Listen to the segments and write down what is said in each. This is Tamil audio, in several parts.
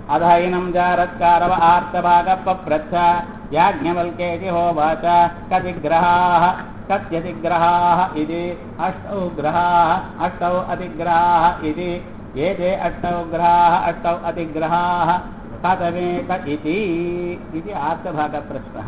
अधैनं जारत्कारव आर्तभागपप्रच्छ याज्ञवल्क्येति होवाच कतिग्रहाः कत्यतिग्रहाः इति अष्टौ ग्रहाः अष्टौ अतिग्रहाः इति एते अष्टौ ग्रहाः अष्टौ अतिग्रहाः कथमेक इति आर्तभागप्रश्नः।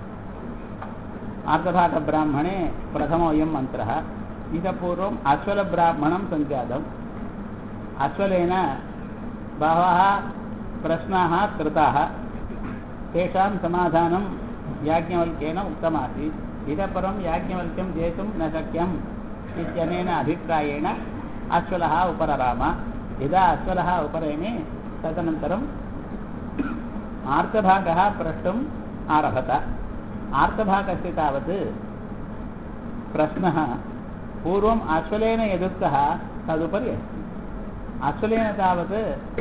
आर्तभागब्राह्मणे प्रथमोऽयं मन्त्रः। इतः पूर्वम् अश्वलब्राह्मणं सञ्जातम्। अश्वलेन बहवः प्रश्नाः कृताः, तेषां समाधानं याज्ञवल्क्येन उक्तमासीत्। इतः परं याज्ञवल्क्यं जेतुं न शक्यम् इत्यनेन अभिप्रायेण अश्वलः उपरराम। यदा अश्वलः उपरेमे तदनन्तरम् आर्तभागः प्रष्टुम् आरभत। आर्तभागस्य तावत् प्रश्नः पूर्वम् अश्वलेन यदुक्तः तदुपरि अस्ति। अश्वलेन तावत्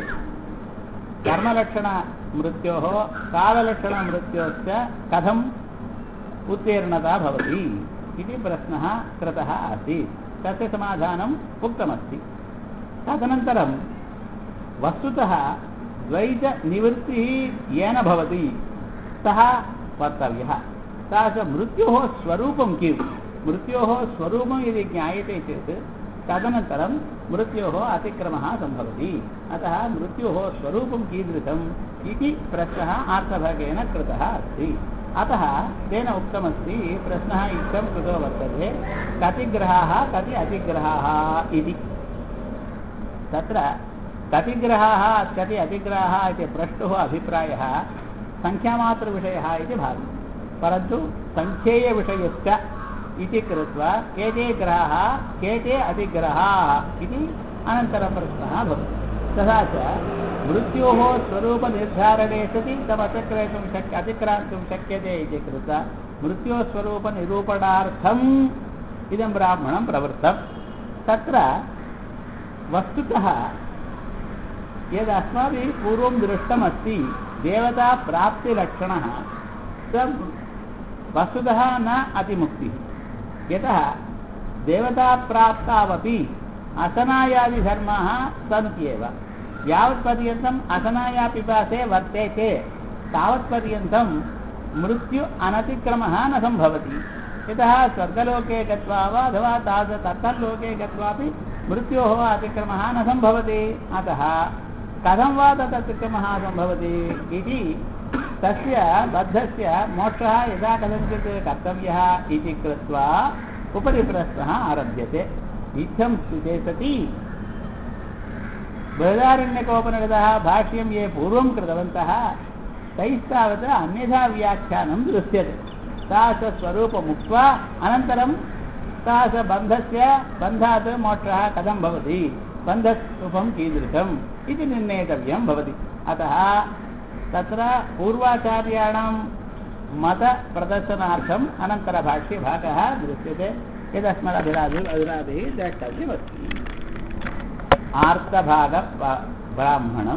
कर्मलक्षणमृत्योः काललक्षणमृत्योश्च कथम् उत्तीर्णता भवति इति प्रश्नः कृतः आसीत्। तस्य समाधानम् उक्तमस्ति। तदनन्तरं वस्तुतः द्वैतनिवृत्तिः येन भवति सः वक्तव्यः। सः च मृत्योः स्वरूपं किम्? मृत्योः स्वरूपं यदि ज्ञायते चेत् तदनन्तरं मृत्योः अतिक्रमः सम्भवति। अतः मृत्योः स्वरूपं कीदृशम् इति प्रश्नः आर्तभागेन कृतः अस्ति। अतः तेन उक्तमस्ति, प्रश्नः इत्थं कृतो वर्तते, कति ग्रहाः कति अतिग्रहाः इति। तत्र कति ग्रहाः कति अतिग्रहाः इति प्रष्टुः अभिप्रायः संख्यामात्रविषयः इति भाति, परन्तु संख्येयविषयश्च इति कृत्वा केते ग्रहाः केते अतिग्रहाः इति अनन्तरप्रश्नः भवति। तथा च मृत्योः स्वरूपनिर्धारणे सति अतिक्रान्तुं शक्यते इति कृत्वा मृत्योस्वरूपनिरूपणार्थम् इदं ब्राह्मणं प्रवृत्तं। तत्र वस्तुतः यदस्माभिः पूर्वं दृष्टमस्ति देवताप्राप्तिलक्षणः वस्तुतः न अतिमुक्तिः। यतः देवताप्राप्तावपि असनायादिधर्माः सन्त्येव। यावत्पर्यन्तम् असनायापिपासे वर्तेते तावत्पर्यन्तं मृत्यु अनतिक्रमः न सम्भवति। यतः स्वर्गलोके गत्वा वा अथवा तत्तल्लोके गत्वापि मृत्योः अतिक्रमः न सम्भवति। अतः कथं वा तत् अतिक्रमः सम्भवति इति तस्य बद्धस्य मोक्षः यदा कथञ्चित् कर्तव्यः इति कृत्वा उपरि प्रश्नः आरभ्यते। इत्थं स्थिते सति बृहदारण्यकोपनिषदः भाष्यं ये पूर्वं कृतवन्तः तैस्तावत् अन्यथा व्याख्यानं दृश्यते। सा च स्वरूपमुक्त्वा अनन्तरं सा च बन्धात् मोक्षः कथं भवति, बन्धरूपं कीदृशम् इति निर्णेतव्यं भवति। अतः तत्र पूर्वाचार्याणां मतप्रदर्शनार्थम् अनन्तरभाष्यभागः दृश्यते, यदस्मदभिलाभिः द्रष्टव्यमस्ति। ஆர்த்தபாக பிராமணம்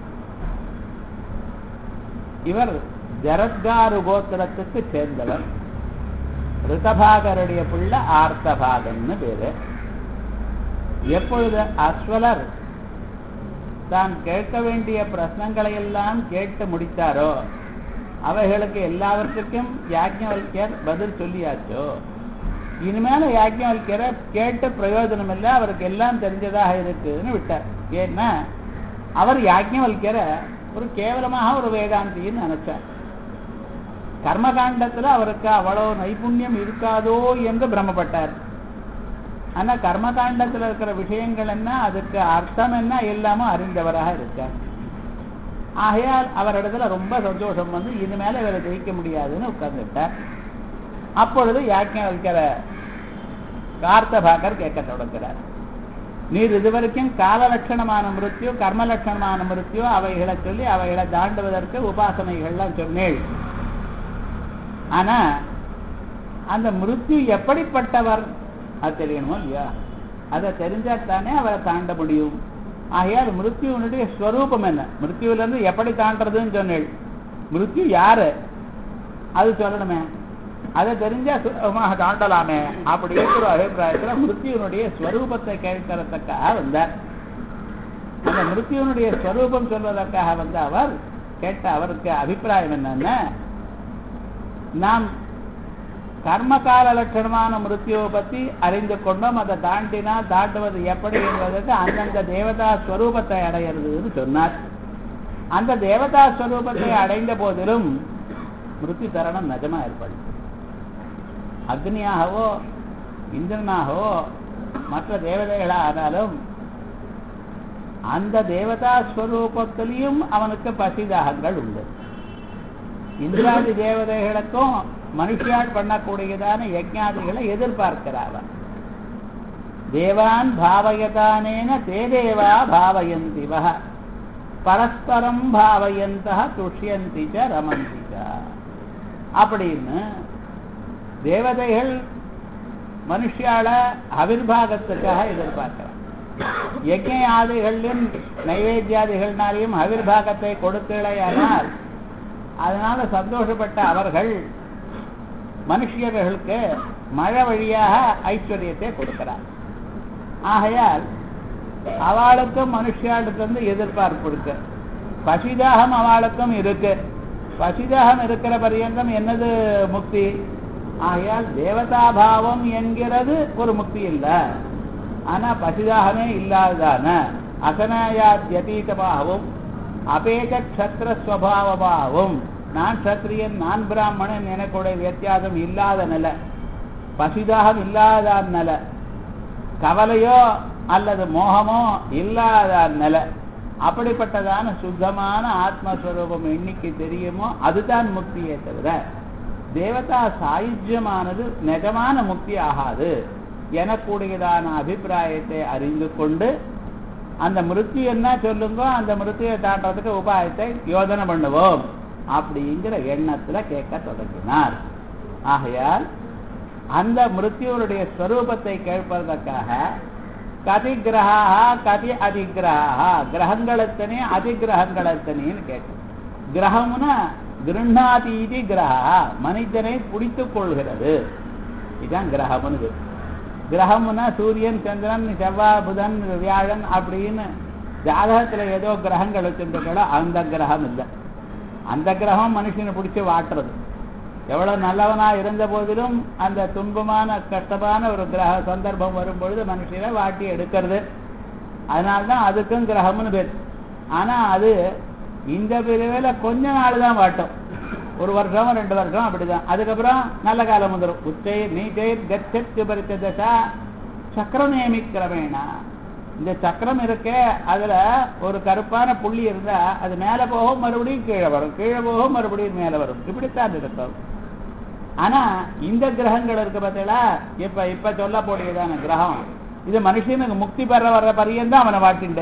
இவர் ஜரத்காரு கோத்திரத்துக்கு சேர்ந்தவர். ரிதபாகருடைய பிள்ளை ஆர்த்தபாகன்னு பேரு. எப்பொழுது அஸ்வலர் தான் கேட்க வேண்டிய பிரச்சனைகளை எல்லாம் கேட்டு முடித்தாரோ அவைகளுக்கு எல்லாவற்றுக்கும் யாஜ்ஞவல்க்யர் பதில் சொல்லியாச்சோ, இனிமேல யாஜ்ஞவல்க்யரை கேட்டு பிரயோஜனம் இல்லை, அவருக்கு எல்லாம் தெரிஞ்சதாக இருக்குன்னு விட்டார். ஏன்னா அவர் யாஜ்ஞவல்க்யரை ஒரு கேவலமாக ஒரு வேதாந்தின்னு நினைச்சார். கர்மகாண்டத்துல அவருக்கு அவ்வளவு நைபுண்ணியம் இருக்காதோ என்று பிரமப்பட்டார். ஆனா கர்மகாண்டத்தில் இருக்கிற விஷயங்கள் என்ன, அதுக்கு அர்த்தம் என்ன எல்லாமும் அறிந்தவராக இருக்கார். ஆகையால் அவரிடத்துல ரொம்ப சந்தோஷம் வந்து இனிமேல இவரை ஜெயிக்க முடியாதுன்னு உட்கார்ந்துட்டார். அப்பொழுது யாஜ்ஞவல்க்யர ஆர்த்தபாகர் கேட்க தொடங்குகிறார். நீர் இதுவரைக்கும் கால லட்சணமான மிருத்யு கர்ம லட்சணமான மிருத்யு அவைகளை சொல்லி அவைகளை தாண்டுவதற்கு உபாசனைகள்லாம் சொன்னேள். ஆனா அந்த மிருத்யு எப்படிப்பட்டவர் அது தெரியணுமோ இல்லையா? அதை தெரிஞ்சாத்தானே அவரை தாண்ட முடியும். ஆகையால் மிருத்யுனுடைய ஸ்வரூபம் என்ன, மிருத்யுவிலிருந்து எப்படி தாண்டதுன்னு சொன்னேள். மிருத்யு யாரு அது சொல்லணுமே, அதை தெரிஞ்சா சுலபமாக தாண்டலாமே அப்படிங்கிற ஒரு அபிப்பிராயத்தில் மிருத்யுனுடைய ஸ்வரூபத்தை கேட்கறதுக்காக வந்தார். அந்த மிருத்யுனுடைய ஸ்வரூபம் சொல்வதற்காக வந்து அவர் கேட்ட அவருக்கு அபிப்பிராயம் என்னன்னா, நாம் கர்மகால லட்சணமான மிருத்யுவை பற்றி அறிந்து கொண்டோம், அதை தாண்டுவது எப்படி என்பதற்கு அந்தந்த தேவதா ஸ்வரூபத்தை அடையிறதுன்னு சொன்னார். அந்த தேவதா ஸ்வரூபத்தை அடைந்த போதிலும் மிருத்யு தரணம் நிஜமா ஏற்படும். அக்னியாகவோ இந்திரனாகவோ மற்ற தேவதைகளானாலும் அந்த தேவதா ஸ்வரூபத்திலையும் அவனுக்கு பசிதாகங்கள் உண்டு. இந்திராதி தேவதைகளுக்கும் மனுஷியால் பண்ணக்கூடியதான யஜ்ஞாதிகளை எதிர்பார்க்கிறார். தேவான் பாவயதானேன தே தேவா பாவயந்திவ பரஸ்பரம் பாவயந்த துஷ்யந்தி ச ரமந்தி ச அப்படின்னு தேவதைகள் மனுஷியால அவிர்வாகத்துக்காக எதிர்பார்க்கிறார். யஜ்ஞ ஆதிகளிலும் நைவேத்தியாதிகள்னாலையும் அவிர்வாகத்தை கொடுக்கலையானால் அதனால சந்தோஷப்பட்ட அவர்கள் மனுஷியர்களுக்கு மழை வழியாக ஐஸ்வர்யத்தை கொடுக்கிறார். ஆகையால் அவளுக்கும் மனுஷியாளுக்கு எதிர்பார்ப்பு இருக்கு. பசிதாகம் அவளுக்கும் இருக்கு. பசிதாகம் இருக்கிற பரியந்தம் என்னது முக்தி? ஆகையால் தேவதாபாவம் என்கிறது ஒரு முக்தி இல்லை. ஆனா பசிதாகமே இல்லாததான அசனாயாத்யதீதமாகவும் அபேக க்ஷத்ர ஸ்வபாவமாகவும் நான் சத்திரியன் நான் பிராமணன் எனக்குடைய வித்தியாசம் இல்லாத நிலை, பசிதாகம் இல்லாத நிலை, கவலையோ அல்லது மோகமோ இல்லாத நிலை, அப்படிப்பட்டதான சுத்தமான ஆத்மஸ்வரூபம் என்னைக்கு தெரியுமோ அதுதான் முக்தியே தவிர தேவதா சாயுஜ்யமானது நிஜமான முக்தி ஆகாது எனக்கூடியதான அபிப்பிராயத்தை அறிந்து கொண்டு அந்த மிருத்யு என்ன சொல்லுங்கோ அந்த மிருத்யுவை தாண்டறதுக்கு உபாயத்தை யோஜனை பண்ணுவோம் அப்படிங்கிற எண்ணத்துல கேட்க தொடங்கினார். ஆகையால் அந்த மிருத்யுடைய ஸ்வரூபத்தை கேட்பதற்காக கதி கிரகா கதி அதிகிரகா, கிரகங்கள் எத்தனை அதிகிரகங்கள் எத்தனைன்னு கேட்கும். கிரகம்னா கிருண்ணாதீதி கிரகா, மனிதனை பிடித்துக் கொள்கிறது, இதுதான் கிரகம்னு. கிரகம்னா சூரியன் சந்திரன் செவ்வாய் புதன் வியாழன் அப்படின்னு ஜாதகத்துல ஏதோ கிரகங்கள் வச்சுருக்கோ அந்த கிரகம் இல்லை. அந்த கிரகம் மனுஷனை பிடிச்சி வாட்டுறது. எவ்வளவு நல்லவனா இருந்த போதிலும் அந்த துன்பமான கஷ்டமான ஒரு கிரக சந்தர்ப்பம் வரும்பொழுது மனுஷனை வாட்டி எடுக்கிறது. அதனால்தான் அதுக்கும் கிரகம்னு பேர். ஆனா அது இந்த பிரிவில் கொஞ்ச நாள் தான் வாட்டும், ஒரு வருஷம் 2 வருஷம் அப்படிதான். அதுக்கப்புறம் நல்ல காலம் வந்துடும். உச்சை நீச்சை கச்சத்து பரித்த தசா சக்கரம் நியமிக்கிறமேனா, இந்த சக்கரம் இருக்க அதுல ஒரு கருப்பான புள்ளி இருந்தா அது மேல போகும் மறுபடியும் கீழே வரும், கீழே போகும் மறுபடியும் மேல வரும், இப்படித்தான் இருக்கும். ஆனா இந்த கிரகங்கள் இருக்கு பார்த்தீங்களா, இப்ப சொல்ல போடியதான கிரகம் இது மனுஷனுக்கு முக்தி பெற வர்ற பரியந்தான் அவனை வாட்டிண்டு.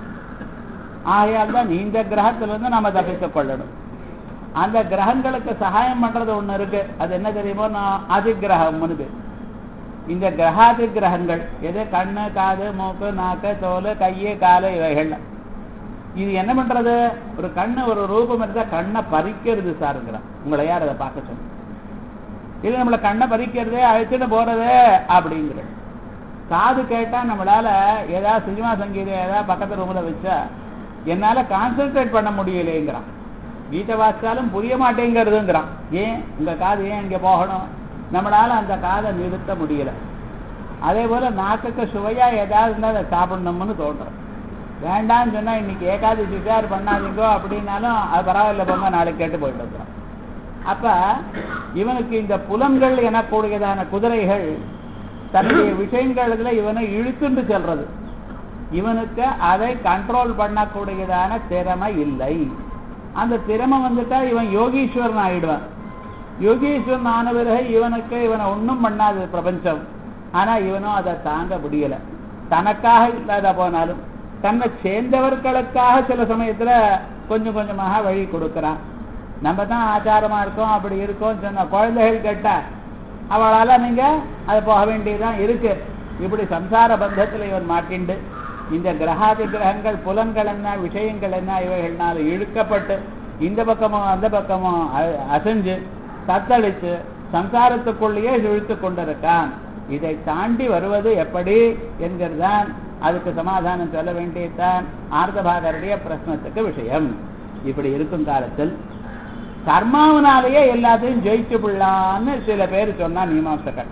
ஆகையால் தான் இந்த கிரகத்திலிருந்து நாம தப்பித்துக் கொள்ளணும். அந்த கிரகங்களுக்கு சகாயம் பண்றது ஒண்ணு இருக்கு, அது என்ன தெரியுமோ, அதிகிரகம்னு. இந்த கிரகாதி கிரகங்கள் எது கண்ணு காது மூக்கு நாக்கு தோல் கையு காலு இவைகள். இது என்ன பண்றது? ஒரு கண்ணு ஒரு ரூபம் இருந்தா கண்ணை பறிக்கிறது சாருங்கிறான். உங்களை யார் அதை பார்க்க சொன்ன? இது நம்மளை கண்ணை பறிக்கிறதே அழைச்சிட்டு போறதே அப்படிங்கிற. காது கேட்டா நம்மளால ஏதாவது சினிமா சங்கீதம் ஏதாவது பக்கத்து ரூம்ல வச்சா என்னால கான்சென்ட்ரேட் பண்ண முடியலைங்கிறான். கீதை வாசித்தாலும் புரிய மாட்டேங்கிறதுங்கிறான். ஏன் உங்க காது ஏன் இங்க போகணும்? நம்மளால அந்த காதை நிறுத்த முடியல. அதே போல நாக்குக்கு சுவையா ஏதாவது இருந்தால் அதை சாப்பிடணும்னு தோன்றும். வேண்டாம்னு சொன்னா இன்னைக்கு ஏகாதி சிகார் பண்ணாதீங்கோ அப்படின்னாலும் அது பரவாயில்ல போங்க நாளைக்கு கேட்டு போயிட்டு இருக்கிறோம். அப்ப இவனுக்கு இந்த புலன்கள் எனக்கூடியதான குதிரைகள் தன்னுடைய விஷயங்கள்ல இவனை இழுத்துண்டு செல்றது. இவனுக்கு அதை கண்ட்ரோல் பண்ணக்கூடியதான திறமை இல்லை. அந்த திறமை வந்துட்டா இவன் யோகீஸ்வரன் ஆயிடுவான். யோகீஸ்வரன் ஆன பிறகு இவனை ஒன்றும் பண்ணாது பிரபஞ்சம். ஆனா இவனும் அதை தாங்க முடியல. தனக்காக இல்லாத போனாலும் தன்னை சேர்ந்தவர்களுக்காக சில சமயத்துல கொஞ்சம் கொஞ்சமாக வழி கொடுக்கிறான். நம்ம தான் ஆச்சாரமா இருக்கோம் அப்படி இருக்கோம் சொன்ன குழந்தைகள் கேட்டா அவளால நீங்க அது போக வேண்டியதுதான் இருக்கு. இப்படி சம்சார பந்தத்துல இவன் மாட்டிண்டு இந்த கிரகாதி கிரகங்கள் புலன்கள் என்ன விஷயங்கள் என்ன இவைகள்னால இழுக்கப்பட்டு இந்த பக்கமும் அந்த பக்கமும் அசைஞ்சு தத்தளித்து சம்சாரத்துக்குள்ளேயே இழுத்து கொண்டிருக்கான். இதை தாண்டி வருவது எப்படி என்கிறதான் அதுக்கு சமாதானம் சொல்ல வேண்டியதுதான் ஆர்த்தபாகருடைய பிரச்சனத்துக்கு விஷயம். இப்படி இருக்கும் காலத்தில் கர்மாவனாலேயே எல்லாத்தையும் ஜெயிச்சு விடலான்னு சில பேர் சொன்னா மீமாம்சகர்,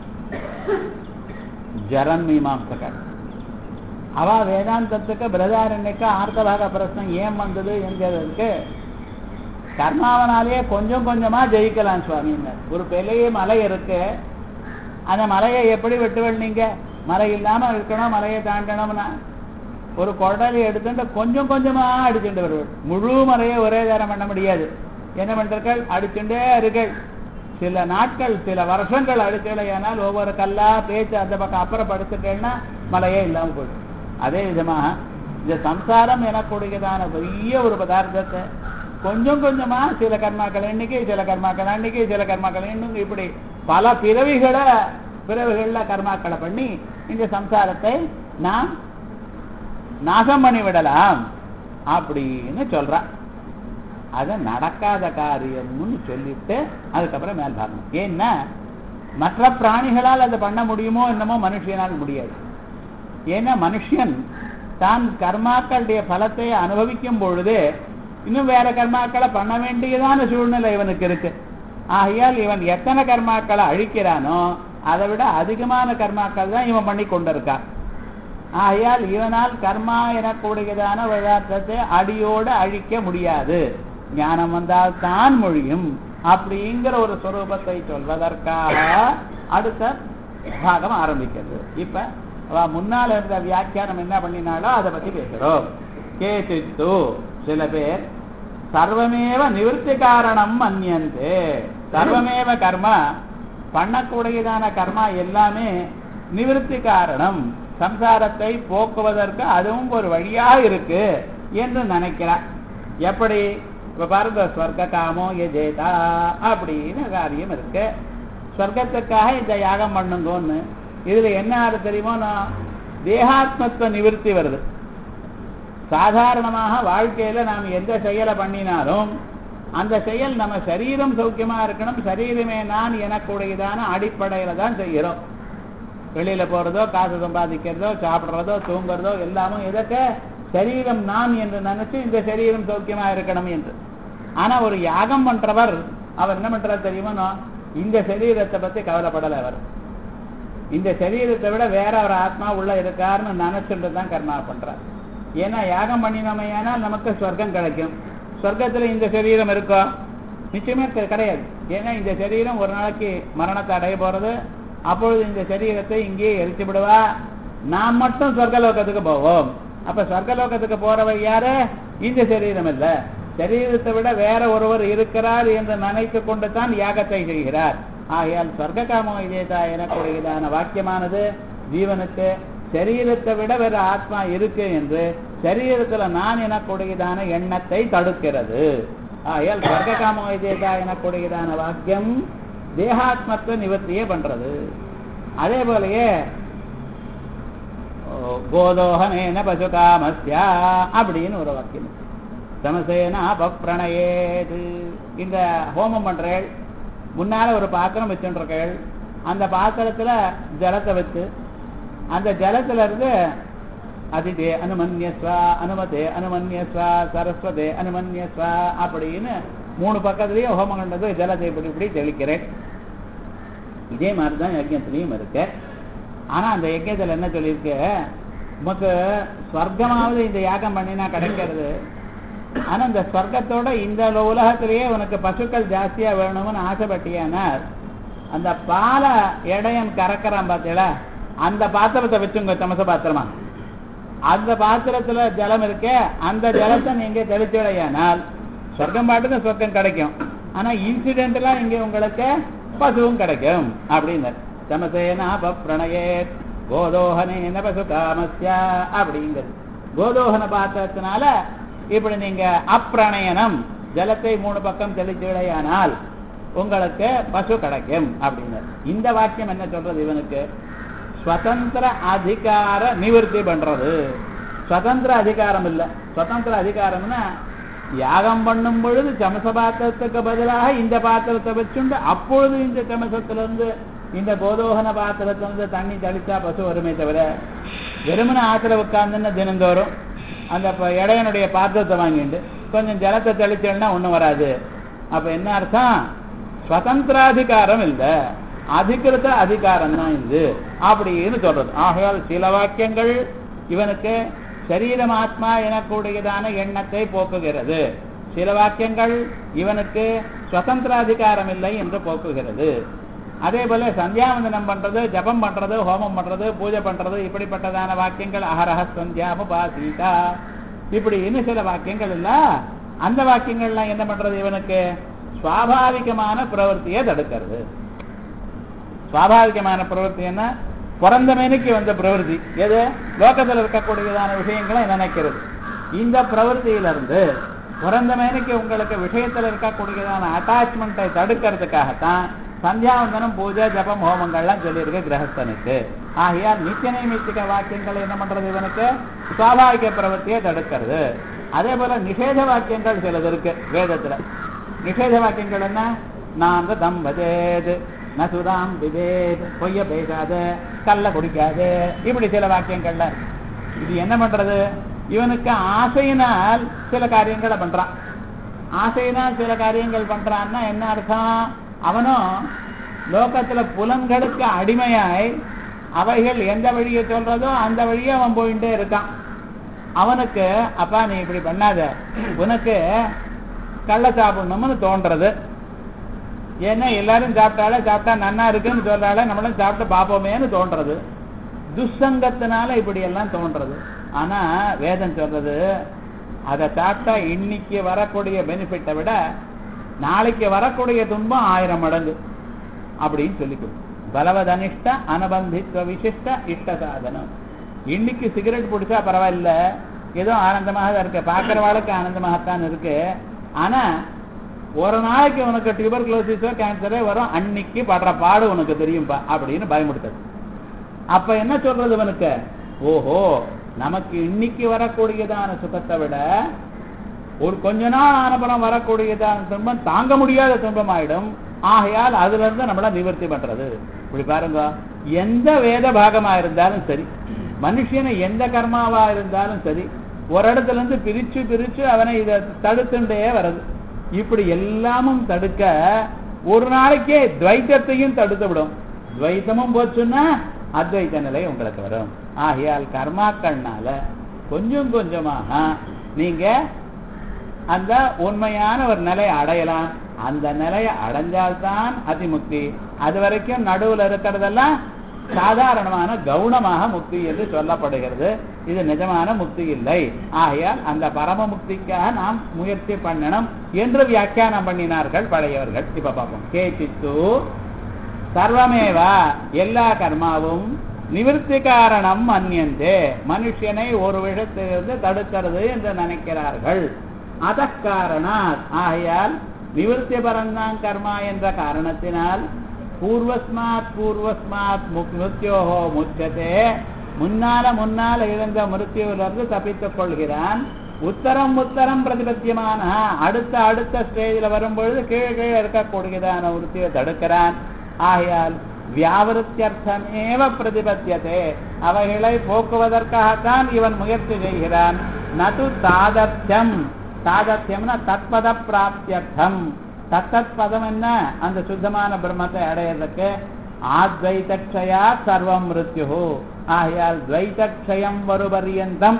ஜரன் மீமாம்சகர். அவ வேதாந்தத்துக்கு பிரதாரண்யக்கு ஆர்த்தபாக பிரச்சனை ஏன் வந்தது என்கிறதுக்கு கர்மாவனாலேயே கொஞ்சம் கொஞ்சமா ஜெயிக்கலாம் சுவாமின்னு. ஒரு பெரிய மலை இருக்கு, அந்த மலையை எப்படி வெட்டுவல் நீங்க? மலை இல்லாம இருக்கணும், மலையை தாண்டணும்னா ஒரு குடலை எடுத்துட்டு கொஞ்சம் கொஞ்சமா அடிச்சுட்டு வருவாள். முழு மலையை ஒரே நேரம் பண்ண முடியாது. என்ன பண்றீர்கள்? அடிச்சுட்டே இருக்கள். சில நாட்கள் சில வருஷங்கள் அடிச்சடையானால் ஒவ்வொரு கல்லா பேச்சு அந்த பக்கம் அப்புறப்படுத்திட்டேன்னா மலையே இல்லாமல் போயிடும். அதே விதமாக இந்த சம்சாரம் எனக்கூடியதான பெரிய ஒரு பதார்த்தத்தை கொஞ்சம் கொஞ்சமா சில கர்மாக்கள் எண்ணிக்கை, சில கர்மாக்கள் அன்னைக்கு, சில கர்மாக்கள் இன்னும் இப்படி பல பிறவிகள்ல கர்மாக்களை பண்ணி இந்த சம்சாரத்தை நாம் நாசம் பண்ணி விடலாம் அப்படின்னு சொல்றான். அது நடக்காத காரியம்னு சொல்லிட்டு அதுக்கப்புறம் மேல் பாருங்க. ஏன்னா மற்ற பிராணிகளால் அதை பண்ண முடியுமோ என்னமோ மனுஷனால் முடியாது. ஏன்னா மனுஷன் தான் கர்மாக்களுடைய பலத்தை அனுபவிக்கும் பொழுது இன்னும் வேற கர்மாக்களை பண்ண வேண்டியதான சூழ்நிலை இவனுக்கு இருக்கு. ஆகையால் இவன் எத்தனை கர்மாக்களை அழிக்கிறானோ அதை விட அதிகமான கர்மாக்கள் தான் இவன் பண்ணி கொண்டிருக்கான். ஆகையால் இவனால் கர்மா எனக்கூடியதான பதார்த்தத்தை அடியோடு அழிக்க முடியாது. ஞானம் வந்தால் தான் மொழியும் அப்படிங்கிற ஒரு ஸ்வரூபத்தை சொல்வதற்காக அடுத்த பாகம் ஆரம்பிக்கிறது. இப்ப முன்னால் இருந்த வியாக்கியானம் என்ன பண்ணினாலோ அதை பத்தி பேசுறோம். கேசித்து சில பேர் சர்வமேவ நிவர்த்தி காரணம் மன்யந்தே. சர்வமேவ கர்மா பண்ணக்கூடியதான கர்மா எல்லாமே நிவர்த்தி காரணம், சம்சாரத்தை போக்குவதற்கு அதுவும் ஒரு வழியாக இருக்கு என்று நினைக்கிறார். எப்படி? இப்ப பாருங்க, ஸ்வர்க்க காமோ எஜேதா அப்படின்னு காரியம் இருக்கு. ஸ்வர்க்கத்துக்காக இந்த யாகம் பண்ணுங்கன்னு. இதுல என்ன ஆறு தெரியுமோ, தேகாத்மத்துவ நிவர்த்தி வருது. சாதாரணமாக வாழ்க்கையில நாம் எந்த செயலை பண்ணினாலும் அந்த செயல் நம்ம சரீரம் சௌக்கியமா இருக்கணும், சரீரமே நான் எனக்குடையதான அடிப்படையில தான் செய்கிறோம். வெளியில போறதோ, காசு சம்பாதிக்கிறதோ, சாப்பிடுறதோ, தூங்குறதோ எல்லாமும் எதற்கு? சரீரம் நான் என்று நினைச்சு இந்த சரீரம் சௌக்கியமா இருக்கணும் என்று. ஆனா ஒரு யாகம் பண்றவர் அவர் என்ன பண்றாரு தெரியுமா? இந்த சரீரத்தை பத்தி கவலைப்படலை. அவர் இந்த சரீரத்தை விட வேற ஒரு ஆத்மா உள்ள இருக்காருன்னு நினைச்சுட்டு தான் கர்மா பண்றார். ஏன்னா யாகம் பண்ணினோமையானா நமக்கு சொர்க்கம் கிடைக்கும். சொர்க்கத்துல இந்த சரீரம் இருக்கோ? நிச்சயமே கிடையாது. ஏன்னா இந்த சரீரம் ஒரு நாளைக்கு மரணத்தை அடைய போறது. அப்பொழுது இந்த சரீரத்தை இங்கேயே எரிச்சு விடுவா. நாம் மட்டும் சொர்க்கலோகத்துக்கு போவோம். அப்ப சொர்க்கலோகத்துக்கு போறவர் யாரு? இந்த சரீரம் இல்ல, சரீரத்தை விட வேற ஒருவர் இருக்கிறார் என்று நினைத்து கொண்டு தான் யாகத்தை செய்கிறார். ஆகையால் சொர்க்க காமோ இதேதா எனக்குடையதான வாக்கியமானது ஜீவனுக்கு சரீரத்தை விட வேற ஆத்மா இருக்கு என்று சரீரத்துல நான் எனக்குடையதான எண்ணத்தை தடுக்கிறது. ஆகையால் சொர்க்க காமோ இதேதா எனக்குடையதான வாக்கியம் தேகாத்மத்துவ நிவர்த்தியே பண்றது. அதே போலயே கோதோகனேன பசுகாமஸ்யா அப்படின்னு ஒரு வாக்கியம். தமசேனா பப்ரணயேது. இந்த ஹோமம் பண்றேள், முன்னால ஒரு பாத்திரம் வச்சுருக்கேள், அந்த பாத்திரத்துல ஜலத்தை வச்சு அந்த ஜலத்துல இருந்து அதிதே அனுமன்யஸ்வா, அனுமதே அனுமன்யஸ்வா, சரஸ்வதே அனுமன்யஸ்வா அப்படின்னு 3 பக்கத்துலயும் ஹோமம் கண்டது ஜலத்தை இப்படி தெளிக்கிறேன். இதே மாதிரிதான் யஜ்ஞத்திலையும் இருக்கு. ஆனா அந்த யஜ்ஞத்துல என்ன சொல்லியிருக்கு? உமக்கு ஸ்வர்க்கமாவது இந்த யாகம் பண்ணினா கிடைக்கிறது. ஆனா இந்த ஸ்வர்க்கத்தோட இந்த உலகத்திலேயே உனக்கு பசுக்கள் ஜாஸ்தியா வேணும்னு ஆசைப்பட்டியானால் அந்த பால இடையன் கறக்கிறான் பார்த்தீங்களா, அந்த பாத்திரத்தை வச்சுங்க, தமச பாத்திரமா, அந்த பாத்திரத்துல ஜலம் இருக்கே, அந்த ஜலத்தை நீங்க தெளிச்சுடையானால் சொர்க்கம் பாட்டுக்கு சொர்க்கம் கிடைக்கும். ஆனா இன்சிடென்ட்லாம் இங்க உங்களுக்கு பசுவும் கிடைக்கும் அப்படின்னு. தமசேனா பப்ரணயே கோதோகனேன பசு காமஸ்யா அப்படிங்கிறது. கோதோகன பாத்திரத்தினால இப்படி நீங்க அப்பிரணயனம் ஜலத்தை 3 பக்கம் தெளிச்சுடையானால் உங்களுக்கு பசு கிடைக்கும் அப்படின்னு. இந்த வாக்கியம் என்ன சொல்றது? இவனுக்கு ஸ்வதந்திர அதிகார நிவர்த்தி பண்றது. ஸ்வதந்திர அதிகாரம் இல்லை. ஸ்வதந்திர அதிகாரம்னா யாகம் பண்ணும் பொழுது சமச பாத்திரத்துக்கு பதிலாக இந்த பாத்திரத்தை வச்சுண்டு அப்பொழுது இந்த சமசத்திலிருந்து இந்த கோதோகன பாத்திரத்துல வந்து தண்ணி தெளிச்சா பசு வருமே தவிர வெறுமன ஆத்துல உட்கார்ந்துன்னு தினந்தோறும் அந்த இடையனுடைய பாத்திரத்தை வாங்கிட்டு கொஞ்சம் ஜலத்தை தெளிச்சேன்னா ஒண்ணும் வராது. அப்ப என்ன அர்த்தம்? சுதந்திராதிகாரம் இல்லை, அதிகிருத அதிகாரம் தான் இது அப்படின்னு சொல்றது. ஆகையால் சில வாக்கியங்கள் இவனுக்கு சரீரம் ஆத்மா எனக்கூடியதான எண்ணத்தை போக்குகிறது, சில வாக்கியங்கள் இவனுக்கு சுதந்திராதிகாரம் இல்லை என்று போக்குகிறது. அதே போல சந்தியாவந்தனம் பண்றது, ஜபம் பண்றது, ஹோமம் பண்றது, பூஜை பண்றது, இப்படிப்பட்டதான வாக்கியங்கள் அஹரஹ சந்தியாமுபாசீதா இப்படி இன்னும் சில வாக்கியங்கள் இல்ல. அந்த வாக்கியங்கள்லாம் என்ன பண்றது? இவனுக்கு சுவாபாவிகமான பிரவருத்தியை தடுக்கிறது. சுவாபாவிகமான பிரவருத்தி என்ன? பிறந்த மேனுக்கு வந்த பிரவருத்தி எது? லோகத்தில் இருக்கக்கூடியதான விஷயங்களை நினைக்கிறது. இந்த பிரவருத்தியிலிருந்து பிறந்த மேனுக்கு உங்களுக்கு விஷயத்தில் இருக்கக்கூடியதான அட்டாச்மெண்ட்டை தடுக்கிறதுக்காகத்தான் சந்தியாவந்தனம், பூஜை, ஜபம், ஹோமங்கள்லாம் சொல்லியிருக்கு கிரகஸ்தனுக்கு. ஆகையால் நித்திய நைமித்திக வாக்கியங்கள் என்ன பண்றது? இவனுக்கு சுவாபாவிக பிரவருத்தியை தடுக்கிறது. அதே போல நிஷேத வாக்கியங்கள் சிலது இருக்கு வேதத்துல. நிஷேத வாக்கியங்கள் என்ன? நான் தம் பஜேது, நசுதாம் பிதேது, பொய்ய பேசாது, கல்ல குடிக்காது, இப்படி சில வாக்கியங்கள்ல இது என்ன பண்றது? இவனுக்கு ஆசையினால் சில காரியங்களை பண்றான். ஆசையினால் சில காரியங்கள் பண்றான்னா என்ன அர்த்தம்? அவனும் லோகத்துல புலன்களுக்கு அடிமையாய் அவைகள் எந்த வழியை சொல்றதோ அந்த வழியை அவன் போயிட்டே இருக்கான். அவனுக்கு அப்பா நீ இப்படி பண்ணாத, உனக்கு கள்ள சாப்பிடணும்னு தோன்றது. ஏன்னா எல்லாரும் சாப்பிட்டா நன்னா இருக்குன்னு சொல்றால நம்மளும் சாப்பிட்டு பார்ப்போமேன்னு தோன்றது. துஷ்சங்கத்தினால இப்படி எல்லாம் தோன்றது. ஆனா வேதம் சொல்றது அதை சாப்பிட்டா இன்னைக்கு வரக்கூடிய பெனிஃபிட்டை விட நாளைக்கு வரக்கூடிய துன்பம் 1000 மடங்கு அப்படின்னு சொல்லிக்கணும். பலவதனிஷ்ட அனுபந்தித்வ விசிஷ்ட இஷ்ட சாதனம். இன்னைக்கு சிகரெட் பிடிச்சா பரவாயில்ல, ஏதோ ஆனந்தமாக தான் இருக்கு, பார்க்கறவாளுக்கு ஆனந்தமாகத்தான் இருக்கு. ஆனா ஒரு நாளைக்கு உனக்கு டியூபர்குலோசிஸோ கேன்சரே வரும், அன்னைக்கு படுற பாடு உனக்கு தெரியும்பா அப்படின்னு பயமுடுத்தது. அப்ப என்ன சொல்றது இவனுக்கு? ஓஹோ, நமக்கு இன்னைக்கு வரக்கூடியதான சுகத்தை விட ஒரு கொஞ்ச நாள் ஆனப்புறம் வரக்கூடியதான துன்பம் தாங்க முடியாத துன்பம் ஆயிடும். ஆகையால் அதுல இருந்து நம்மள நிவர்த்தி பண்றது. இப்படி பாருங்க, எந்த வேத பாகமா இருந்தாலும் சரி, மனுஷனை எந்த கர்மாவா இருந்தாலும் சரி, ஒரு இடத்துல இருந்து பிரிச்சு பிரிச்சு அவனை இதை தடுத்துட்டே வருது. இப்படி எல்லாமும் தடுக்க ஒரு நாளைக்கே துவைத்தத்தையும் தடுத்து விடும். துவைத்தமும் போச்சுன்னா அத்வைத்த நிலை உங்களுக்கு வரும். ஆகையால் கர்மாக்கள்னால கொஞ்சம் கொஞ்சமாக நீங்க அந்த உண்மையான ஒரு நிலையை அடையலாம். அந்த நிலையை அடைஞ்சால்தான் அதிமுக்தி. அது வரைக்கும் நடுவில் இருக்கிறதெல்லாம் சாதாரணமான கவுனமாக முக்தி என்று சொல்லப்படுகிறது. இது நிஜமான முக்தி இல்லை. ஆகையால் அந்த பரம முக்திக்காக நாம் முயற்சி பண்ணணும் என்று வியாக்கியானம் பண்ணினார்கள் பழையவர்கள். இப்ப பார்ப்போம். கேச்சித்து சர்வமேவா, எல்லா கர்மாவும் நிவர்த்தி காரணம் மன்யந்தே, மனுஷனை ஒரு விஷயத்திலிருந்து தடுக்கிறது என்று நினைக்கிறார்கள். அதற்காரணாத், ஆகையால் நிவர்த்தி பரந்தான் கர்மா என்ற காரணத்தினால் பூர்வஸ்மாத் பூர்வஸ்மாத் மிருத்யோஹோ முச்சதே, முன்னால இழந்த மிருத்யுவிலிருந்து தப்பித்துக் கொள்கிறான். உத்தரம் உத்தரம் பிரதிபத்தியமான அடுத்த ஸ்டேஜில் வரும்பொழுது கீழே இருக்கக்கூடியதான மிருத்யுவை தடுக்கிறான். ஆகையால் வியாவிருத்தியர்த்தமேவ பிரதிபத்தியதே, அவைகளை போக்குவதற்காகத்தான் இவன் முயற்சி செய்கிறான். நது தாதத்யம், தாதத்யம்னா தத்பத பிராப்தியர்த்தம். தத்தத் பதம் என்ன? அந்த சுத்தமான பிரம்மத்தை அடையிறதுக்கு. ஆத்வைதக்ஷயா சர்வம் மிருத்யு, ஆகையால் துவைதக்ஷயம் வருபரியந்தம்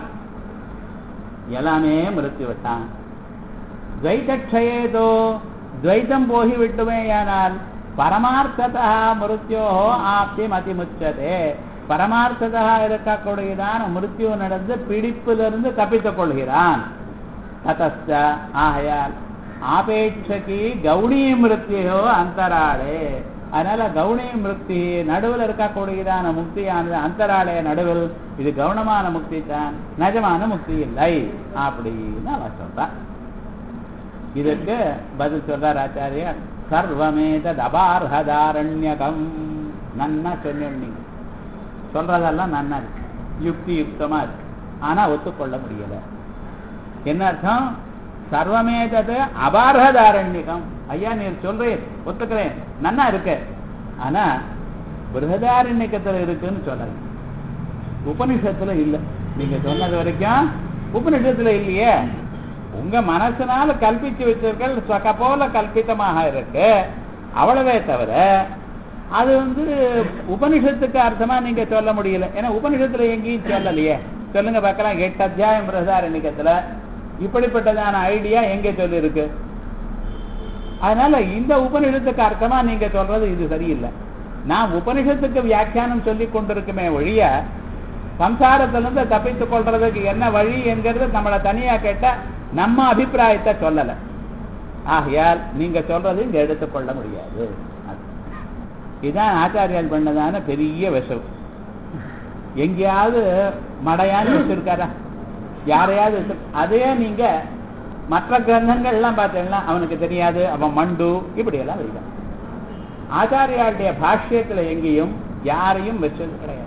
எல்லாமே மிருத்யு விட்டான். துவைதக்ஷயேதோ, துவைத்தம் போகி விட்டுமேயானால் பரமார்த்ததா மிருத்யோ ஆப்தி மதிமுச்சதே, பரமார்த்ததா இருக்கக்கூடியதான் மிருத்யு நடந்து பிடிப்பிலிருந்து தப்பித்துக் கொள்கிறான். ததஸ்ச, ஆகையால் ஆபேட்சகி கௌணீ மிருத்யோ அந்தராளே, அதனால கௌணீ மிருத்தி நடுவில் இருக்கக்கூடியதான முக்தியானது அந்தராளே நடுவில், இது கவுனமான முக்தி தான், நிஜமான முக்தி இல்லை அப்படின்னு அவன் சொல்றான். இதற்கு பதில் சொல்றார் ஆச்சாரியர். சர்வமேதத் அபார்ஹதாரண்யகம். நன்னா சொன்னீங்க, சொல்றதெல்லாம் நன்னா இருக்கு, யுக்தி யுக்தமா இருக்கு. ஆனா ஒத்துக்கொள்ள முடியல. என்ன அர்த்தம்? சர்வமேதது அபார்ஹதாரண்யகம். ஐயா நீர் சொல்றேன், ஒத்துக்கிறேன், நன்னா இருக்கு. ஆனா பிருஹதாரண்யக்கத்துல இருக்குன்னு சொல்லல, உபனிஷத்துல இல்ல. நீங்க சொன்னது வரைக்கும் உபனிஷத்துல இல்லையே. உங்க மனசனால கல்பிச்சு வச்சிருக்கள் சொக்க போல கல்பித்தமாக இருக்கு, அவ்வளவே தவிர அது உபனிஷத்துக்கு அர்த்தமா நீங்க சொல்ல முடியல. ஏன்னா உபனிஷத்துல எங்கேயும் சொல்லலையே. சொல்லுங்க பார்க்கலாம், 8 அத்தியாயம் பிருஹதாரண்யக்கத்துல இப்படிப்பட்டதான ஐடியா எங்க சொல்லி இருக்கு? அதனால இந்த உபனிஷத்துக்கு அர்த்தமா நீங்க சொல்றது இது சரியில்லை. நான் உபனிஷத்துக்கு வியாக்கியானம் சொல்லி கொண்டிருக்குமே ஒழிய சம்சாரத்திலிருந்து தப்பித்துக் கொள்றதுக்கு என்ன வழி என்கிறது நம்மளை தனியா கேட்ட நம்ம அபிப்பிராயத்தை சொல்லல. ஆகையால் நீங்க சொல்றது இங்க எடுத்துக்கொள்ள முடியாது. இதுதான் ஆச்சாரியால் பண்ணதான பெரிய விஷம். எங்கேயாவது மடையான்னு வச்சிருக்காரா? யாரையாவது அதே நீங்க மற்ற கிரந்தங்கள் எல்லாம் பார்த்தீங்கன்னா அவனுக்கு தெரியாது, அவன் மண்டு, இப்படி எல்லாம் வைக்க. ஆச்சாரியாளுடைய பாஷ்யத்துல எங்கேயும் யாரையும் வச்சது கிடையாது.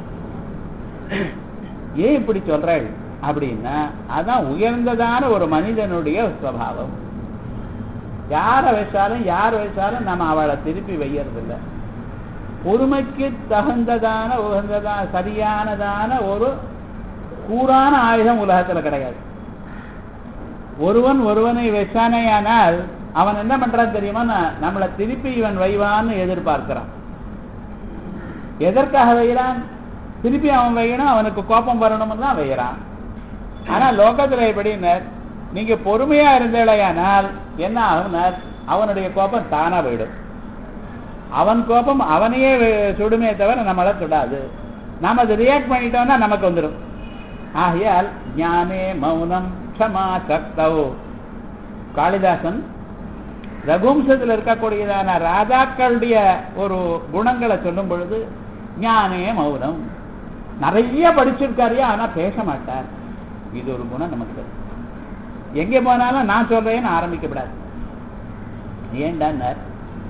ஏன் இப்படி சொல்றேன் அப்படின்னா, அதான் உயர்ந்ததான ஒரு மனிதனுடைய சுபாவம். யாரை வச்சாலும் யார் வச்சாலும் நம்ம அவளை திருப்பி வையறதில்லை. பொறுமைக்கு தகுந்ததான உகந்ததான சரியானதான ஒரு கூறான ஆயுதம் உலகத்துல கிடையாது. ஒருவன் ஒருவனை வச்சானேயானால் அவன் என்ன பண்றான் தெரியுமா? நம்மளை திருப்பி இவன் வைவான்னு எதிர்பார்க்கிறான். எதற்காக வைகிறான்? திருப்பி அவன் வைக்கணும், அவனுக்கு கோபம் வரணும்னு தான் வைக்கிறான். ஆனா லோகத்துல எப்படின்னார், நீங்க பொறுமையா இருந்தேயானால் என்ன ஆகுனார், அவனுடைய கோபம் தானா போயிடும். அவன் கோபம் அவனையே சுடுமே தவிர நம்மளை சுடாது. நாம அதை ரியாக்ட் பண்ணிட்டோம்னா நமக்கு வந்துடும். ஆகையால் ஞானே மௌனம் க்ஷமா சக்தவோ. காளிதாசன் ரகுவம்சத்தில் இருக்கக்கூடியதான ராஜாக்களுடைய ஒரு குணங்களை சொல்லும் பொழுது ஞானே மௌனம். நிறைய படிச்சிருக்காரியா, ஆனா பேச மாட்டார். இது ஒரு குணம் நமக்கு. எங்கே போனாலும் நான் சொல்றேன்னு ஆரம்பிக்கப்படாது. ஏண்டான்னார்,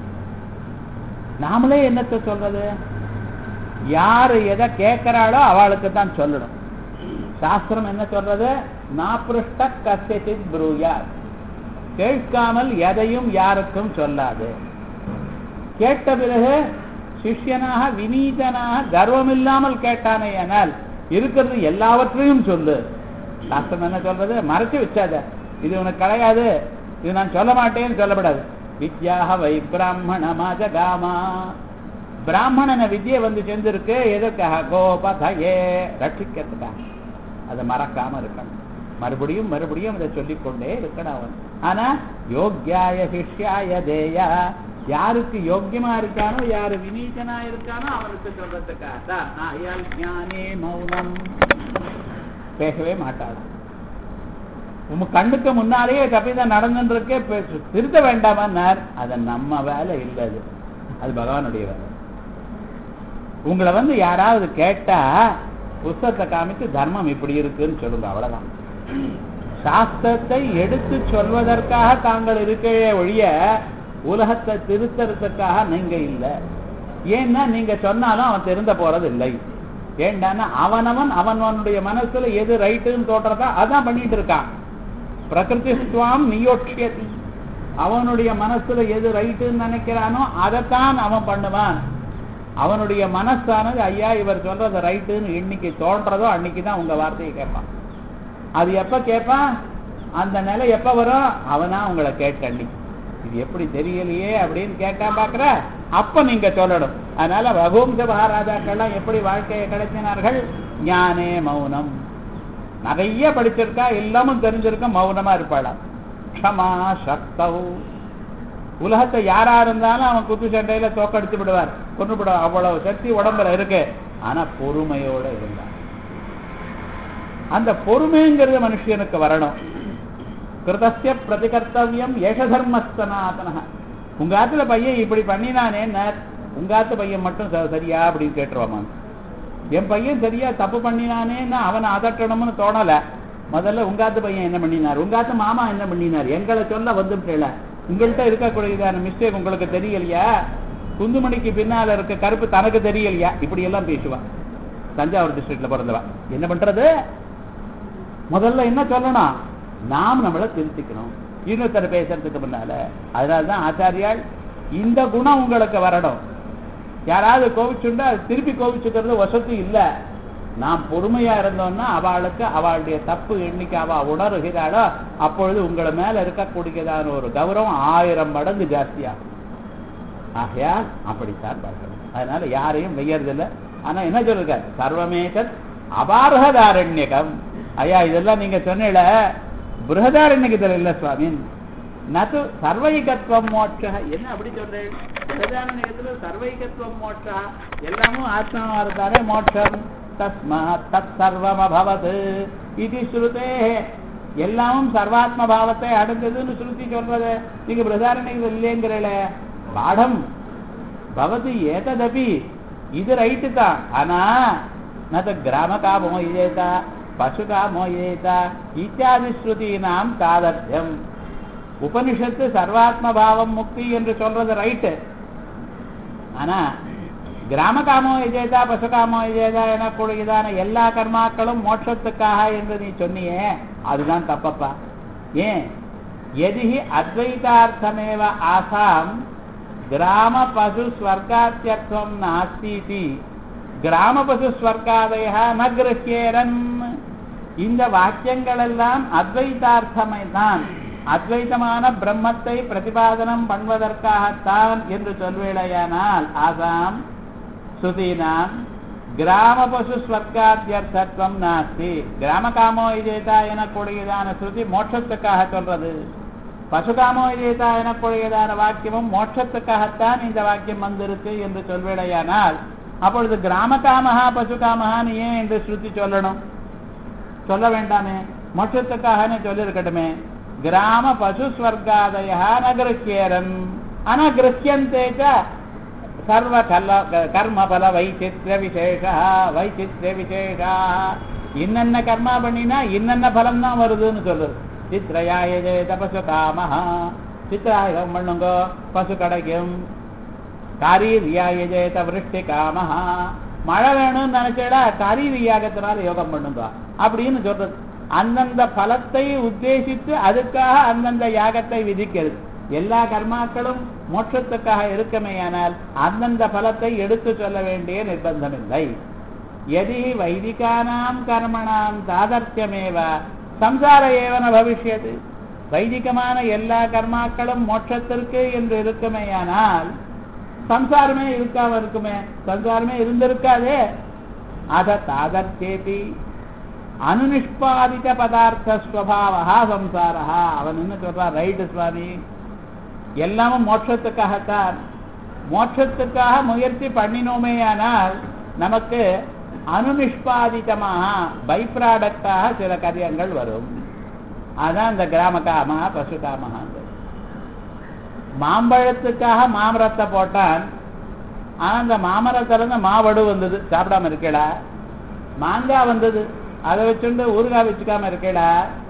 நாமளே என்னத்தை சொல்றது? யாரு எதை கேட்கிறாளோ அவளுக்கு தான் சொல்லணும். சாஸ்திரம் என்ன சொல்றது? நாப்ருஷ்ட கஸ்யசித் ப்ரூயாத். கேட்காமல் எதையும் யாருக்கும் சொல்லாது. கேட்ட பிறகு சிஷ்யனாக வினீதனாக கர்வம் இல்லாமல் கேட்டானே ஆனால் இருக்கிறது எல்லாவற்றையும் சொல்லு. சாஸ்திரம் என்ன சொல்றது? மறைச்சு வச்சாத, இது உனக்கு கிடையாது, இது நான் சொல்ல மாட்டேன்னு சொல்லப்படாது. வித்யாக வை பிராமணமாஜகாமா. பிராமணன வித்யை செஞ்சிருக்கு எதற்காக? கோபதையே, ரட்சிக்கிறதுக்காக. அதை மறக்காம இருக்கணும். மறுபடியும் மறுபடியும் அதை சொல்லிக்கொண்டே இருக்கணும் அவன். ஆனா யோக்யாய சிஷ்யாய தேயா, யாருக்கு யோக்கியமா இருக்கானோ, யாரு வினீதனா இருக்கானோ அவனுக்கு சொல்றதுக்காக தான். ஆயால் ஞானே மௌனம். பேசவே மாட்டாது. உங்க கண்ணுக்கு முன்னாலேயே தப்பிதான் நடந்துருக்கே, திருத்த வேண்டாமான்னார். அது நம்ம வேலை இல்லை, அது பகவானுடைய வேலை. உங்களை யாராவது கேட்டா புஸ்தகத்தை காமிச்சு தர்மம் இப்படி இருக்குன்னு சொல்லுங்க, அவ்வளவுதான். சாஸ்திரத்தை எடுத்து சொல்வதற்காக தாங்கள் இருக்கே ஒழிய உலகத்தை திருத்தறதுக்காக நீங்க இல்லை. ஏன்னா நீங்க சொன்னாலும் அவன் திருந்த போறது இல்லை. ஏண்டான்னா அவனுடைய மனசுல எது ரைட்டுன்னு தோற்றதா அதான் பண்ணிட்டு இருக்கான். பிரகிருதிஸ்துவாம் நியோட்சியதி. அவனுடைய மனசுல எது ரைட்டுன்னு நினைக்கிறானோ அதைத்தான் அவன் பண்ணுவான். அவனுடைய மனசானது ஐயா இவர் சொல்றது ரைட்டுன்னு இன்னைக்கு தோன்றதோ அன்னைக்குதான் உங்க வார்த்தையை கேட்பான். அது எப்ப கேட்பான்? அந்த நிலை எப்ப வரும்? அவனா உங்களை கேட்கண்டி இது எப்படி தெரியலையே அப்படின்னு கேட்டான் பாக்குற, அப்ப நீங்க சொல்லணும். அதனால ரகுவம்ச மகாராஜாக்கள்லாம் எப்படி வாழ்க்கையை கிடைச்சினார்கள்? ஞானே மௌனம். நிறைய படிச்சிருக்கா, எல்லாமும் தெரிஞ்சிருக்க, மௌனமா இருப்பாளாம். க்ஷமா சக்தவ். உலகத்தை யாரா இருந்தாலும் அவன் குத்து சண்டையில தோக்கடிச்சு விடுவார், கொண்டு விடுவார். அவ்வளவு சக்தி உடம்புல இருக்கு. ஆனா பொறுமையோட இருந்தான். அந்த பொறுமைங்கிறது மனுஷனுக்கு வரணும். கிருதஸ்ய பிரதிகர்த்தவியம் ஏஷ தர்மஸ்தனாதன. உங்க ஆத்துல பையன் இப்படி பண்ணினானே, உங்க ஆத்து பையன் மட்டும் சரியா அப்படின்னு கேட்டுருவாமா? என் பையன் சரியா தப்பு பண்ணினானேன்னா அவனை அதட்டணும்னு தோணல. முதல்ல உங்காத்து பையன் என்ன பண்ணினார், உங்காத்து மாமா என்ன பண்ணினார், எங்களை சொல்ல வந்துட்டேல. உங்கள்கிட்ட இருக்கக்கூடியதான மிஸ்டேக் உங்களுக்கு தெரியலையா? குந்துமணிக்கு பின்னால இருக்க கருப்பு தனக்கு தெரியலையா? இப்படி எல்லாம் பேசுவான். தஞ்சாவூர் டிஸ்ட்ரிக்ட்ல பிறந்தவா. என்ன பண்றது? முதல்ல என்ன சொல்லணும்? நாம் நம்மளை திருத்திக்கணும் இன்னொருத்தர் பேசுறதுக்கு முன்னால. அதனால்தான் ஆச்சாரியால் இந்த குணம் உங்களுக்கு வரணும். யாராவது கோபிச்சுண்டா திருப்பி கோபிச்சுக்கிறது வசதி இல்லை. நாம் பொறுமையா இருந்தோம்னா அவளுக்கு அவளுடைய தப்பு எண்ணிக்கை அவ உணர்கிறாளோ அப்பொழுது உங்களை மேல இருக்கக்கூடியதான ஒரு கௌரவம் 1000 மடங்கு ஜாஸ்தியாகும். ஆகையால் அப்படித்தான் பார்க்கணும். அதனால யாரையும் வெய்யறதில்லை. ஆனா என்ன சொல்லுங்க, சர்வமேகத் அபார்ஹதாரண்யகம். ஐயா இதெல்லாம் நீங்க சொன்ன பிருஹதாரண்யகத்தில் இல்ல சுவாமி. நது சர்வைகத்துவம் மோட்ச. என்ன அப்படி சொல்றேன்? பிருஹதாரண்யகத்துல சர்வைகத்துவம் மோட்ச, எல்லாமும் ஆத்மாவா இருந்தாலே மோட்சம். தஸ்மாத் தத் சர்வம் அபவது இது ஸ்ருதே. எல்லாமும் சர்வாத்ம பாவத்தை அடைந்ததுன்னு ஸ்ருதி சொல்றது. நீங்க பிருஹதாரண்யகத்தில் இல்லைங்கிறல பாடம் பவது ஏததபி, இது ரைட்டு தான். ஆனா நது கிராமகாமோ இதேதா பசுகாமோ இதேதா இத்தியாதி ஸ்ருதீனாம் தாதர்த்தியம். உபனிஷத்து சர்வாத்ம பாவம் முக்தி என்று சொல்றது ரைட்டு. ஆனா கிராமகாமோ இதேதா பசுகாமோ இதேதா எனக்கூடியதான எல்லா கர்மாக்களும் மோட்சத்துக்காக என்று நீ சொன்னியே, அதுதான் தப்பப்பா. ஏன்? எதிஹி அத்வைதார்த்தமேவ ஆசாம் கிராம பசு ஸ்வர்காத்யர்த்தம் நாஸ்தி கிராம பசு ஸ்வர்காதய ந கிரஹ்யேரன். இந்த வாக்கியங்கள் எல்லாம் அத்வைதார்த்தமை தான், அத்வைதமான பிரம்மத்தை பிரதிபாதனம் பண்ணுவதற்காகத்தான் என்று சொல்வேளையானால் ஆசாம் ஸ்ருதீனாம் கிராம பசு ஸ்வர்காத்யர்த்தம் நாஸ்தி. கிராம காமோ இதேதா எனக்கூடியதான ஸ்ருதி மோட்சத்துக்காக சொல்றது. பசுகாமோ இதேதா எனக்கூடியதான வாக்கியமும் மோட்சத்துக்காகத்தான் இந்த வாக்கியம் வந்திருக்கு என்று சொல்வேடையானால் அப்பொழுது கிராம காமஹா பசுகாமஹான்னு ஏன் என்று ஸ்ருதி சொல்லணும்? சொல்ல வேண்டாமே, மோட்சத்துக்காகனே சொல்லிருக்கட்டுமே. கிராம பசு ஸ்வர்காதய நகிரஹ்யேரன் அனகிரஹ்யந்தே சர்வ கர்மபல வைச்சித்ய விசேஷா. வைச்சித்ய விசேஷா இன்னென்ன கர்மா பண்ணினா இன்னென்ன பலம் தான் வருதுன்னு சொல்றது. சித்ரயாயே பசு காமஹா, சித்ராயம் பண்ணுங்க பசு கிடைக்கும். காரீரியாயேத விருஷ்டி காமஹா, மழை வேணும்னு நினைச்சா காரீரியாகத்தினால யோகம் பண்ணுங்க அப்படின்னு சொல்றது. அந்தந்த பலத்தை உத்தேசித்து அதுக்காக அந்தந்த யாகத்தை விதிக்கிறது. எல்லா கர்மாக்களும் மோட்சத்துக்காக இருக்குமேயானால் அந்தந்த பலத்தை எடுத்து சொல்ல வேண்டிய நிர்பந்தம் இல்லை. எதி வைதிகானாம் கர்மணாம் தாதர்த்தியமேவ சம்சார ஏவன பவிஷ்யது. வைதிகமான எல்லா கர்மாக்களும் மோட்சத்திற்கு என்று இருக்குமேயானால் சம்சாரமே இருக்காம இருக்குமே, சம்சாரமே இருந்திருக்காதே. அத தாதர்த்தேபி அனுநிஷ்பாதித பதார்த்த ஸ்வபாவா சம்சாரா. அவன் என்ன சொல்றான்? ரைட்டு சுவாமி, எல்லாமும் மோட்சத்துக்காகத்தான். மோட்சத்துக்காக முயற்சி பண்ணினோமேயானால் நமக்கு அனுநிஷ்பாதிதமாக பை ப்ராடக்டாக சில காரியங்கள் வரும். அதான் இந்த கிராம காமா பசு காமஹா. மாம்பழத்துக்காக மாமரத்தை போட்டான். ஆனா அந்த மாமரத்திலிருந்து மாவடு வந்தது, சாப்பிடாம இருக்கேடா. மாங்காய் வந்தது, அதை வச்சுட்டு ஊறுகாய் வச்சுக்காம இருக்கேடா.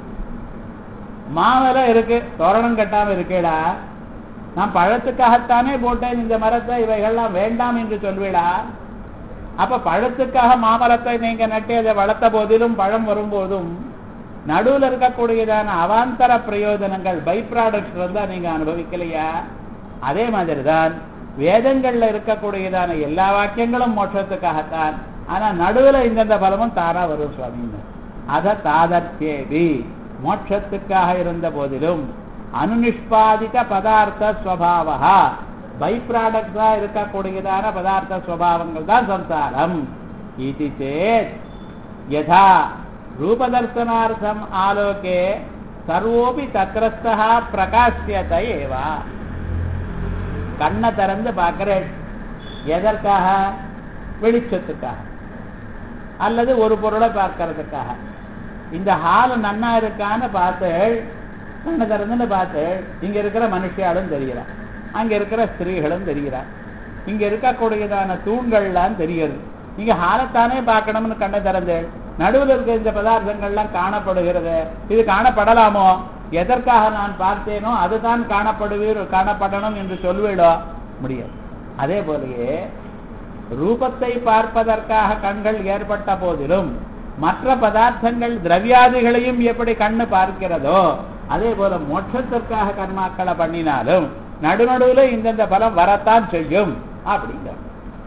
மாவலை இருக்கு, தோரணம் கட்டாம இருக்கேடா. நான் பழத்துக்காகத்தானே போட்டேன் இந்த மரத்தை, இவைகள்லாம் வேண்டாம் என்று சொல்வேடா. அப்ப பழத்துக்காக மாமரத்தை நீங்க நட்டு அதை வளர்த்த போதிலும் பழம் வரும்போதும் நடுவில் இருக்கக்கூடியதான அவாந்தர பிரயோஜனங்கள் பை ப்ராடக்ட்ஸ் வந்தா நீங்க அனுபவிக்கலையா? அதே மாதிரிதான் வேதங்கள்ல இருக்கக்கூடியதான எல்லா வாக்கியங்களும் மோட்சத்துக்காகத்தான். ஆனா நடுவில் இந்தந்த பலமும் தானா வரும் சுவாமின்னு. அத தாதர்த்தேபி மோட்சத்துக்காக இருந்த போதிலும் அனுநிஷ்பாதித பதார்த்த ஸ்வபாவா பை ப்ராடக்டா இருக்கக்கூடியதான பதார்த்த ஸ்வபாவங்கள் தான் சம்சாரம். இது சேத் யதா ரூபதர்சனார்த்தம் ஆலோகே சர்வோபி தத்ரஸ்தா பிரகாசியத ஏவா. கண்ணை திறந்து பார்க்கிறேன், எதற்காக? வெளிச்சத்துக்காக அல்லது ஒரு பொருளை பார்க்கறதுக்காக. இந்த ஹால் நன்னா இருக்கான்னு பார்த்து கண்ணை திறந்துன்னு பார்த்து இங்க இருக்கிற மனுஷியாலும் தெரிகிறார், அங்க இருக்கிற ஸ்திரீகளும் தெரிகிறார், இங்க இருக்கக்கூடியதான தூண்கள்லாம் தெரிகிறது. நீங்க ஹாலத்தானே பார்க்கணும்னு கண்ணை திறந்து நடுவில் இருக்க இந்த பதார்த்தங்கள்லாம் காணப்படுகிறது. இது காணப்படலாமோ? எதற்காக நான் பார்த்தேனோ அதுதான் காணப்படணும் என்று சொல்லிவிட முடியாது. அதே போலயே ரூபத்தை பார்ப்பதற்காக கண்கள் ஏற்பட்ட போதிலும் மற்ற பதார்த்தங்கள் திரவியாதிகளையும் எப்படி கண்ணு பார்க்கிறதோ அதே போல மோட்சத்திற்காக கர்மாக்களை பண்ணினாலும் நடுநடுவில் இந்தந்த பலம் வரத்தான் செய்யும் அப்படிங்கிற.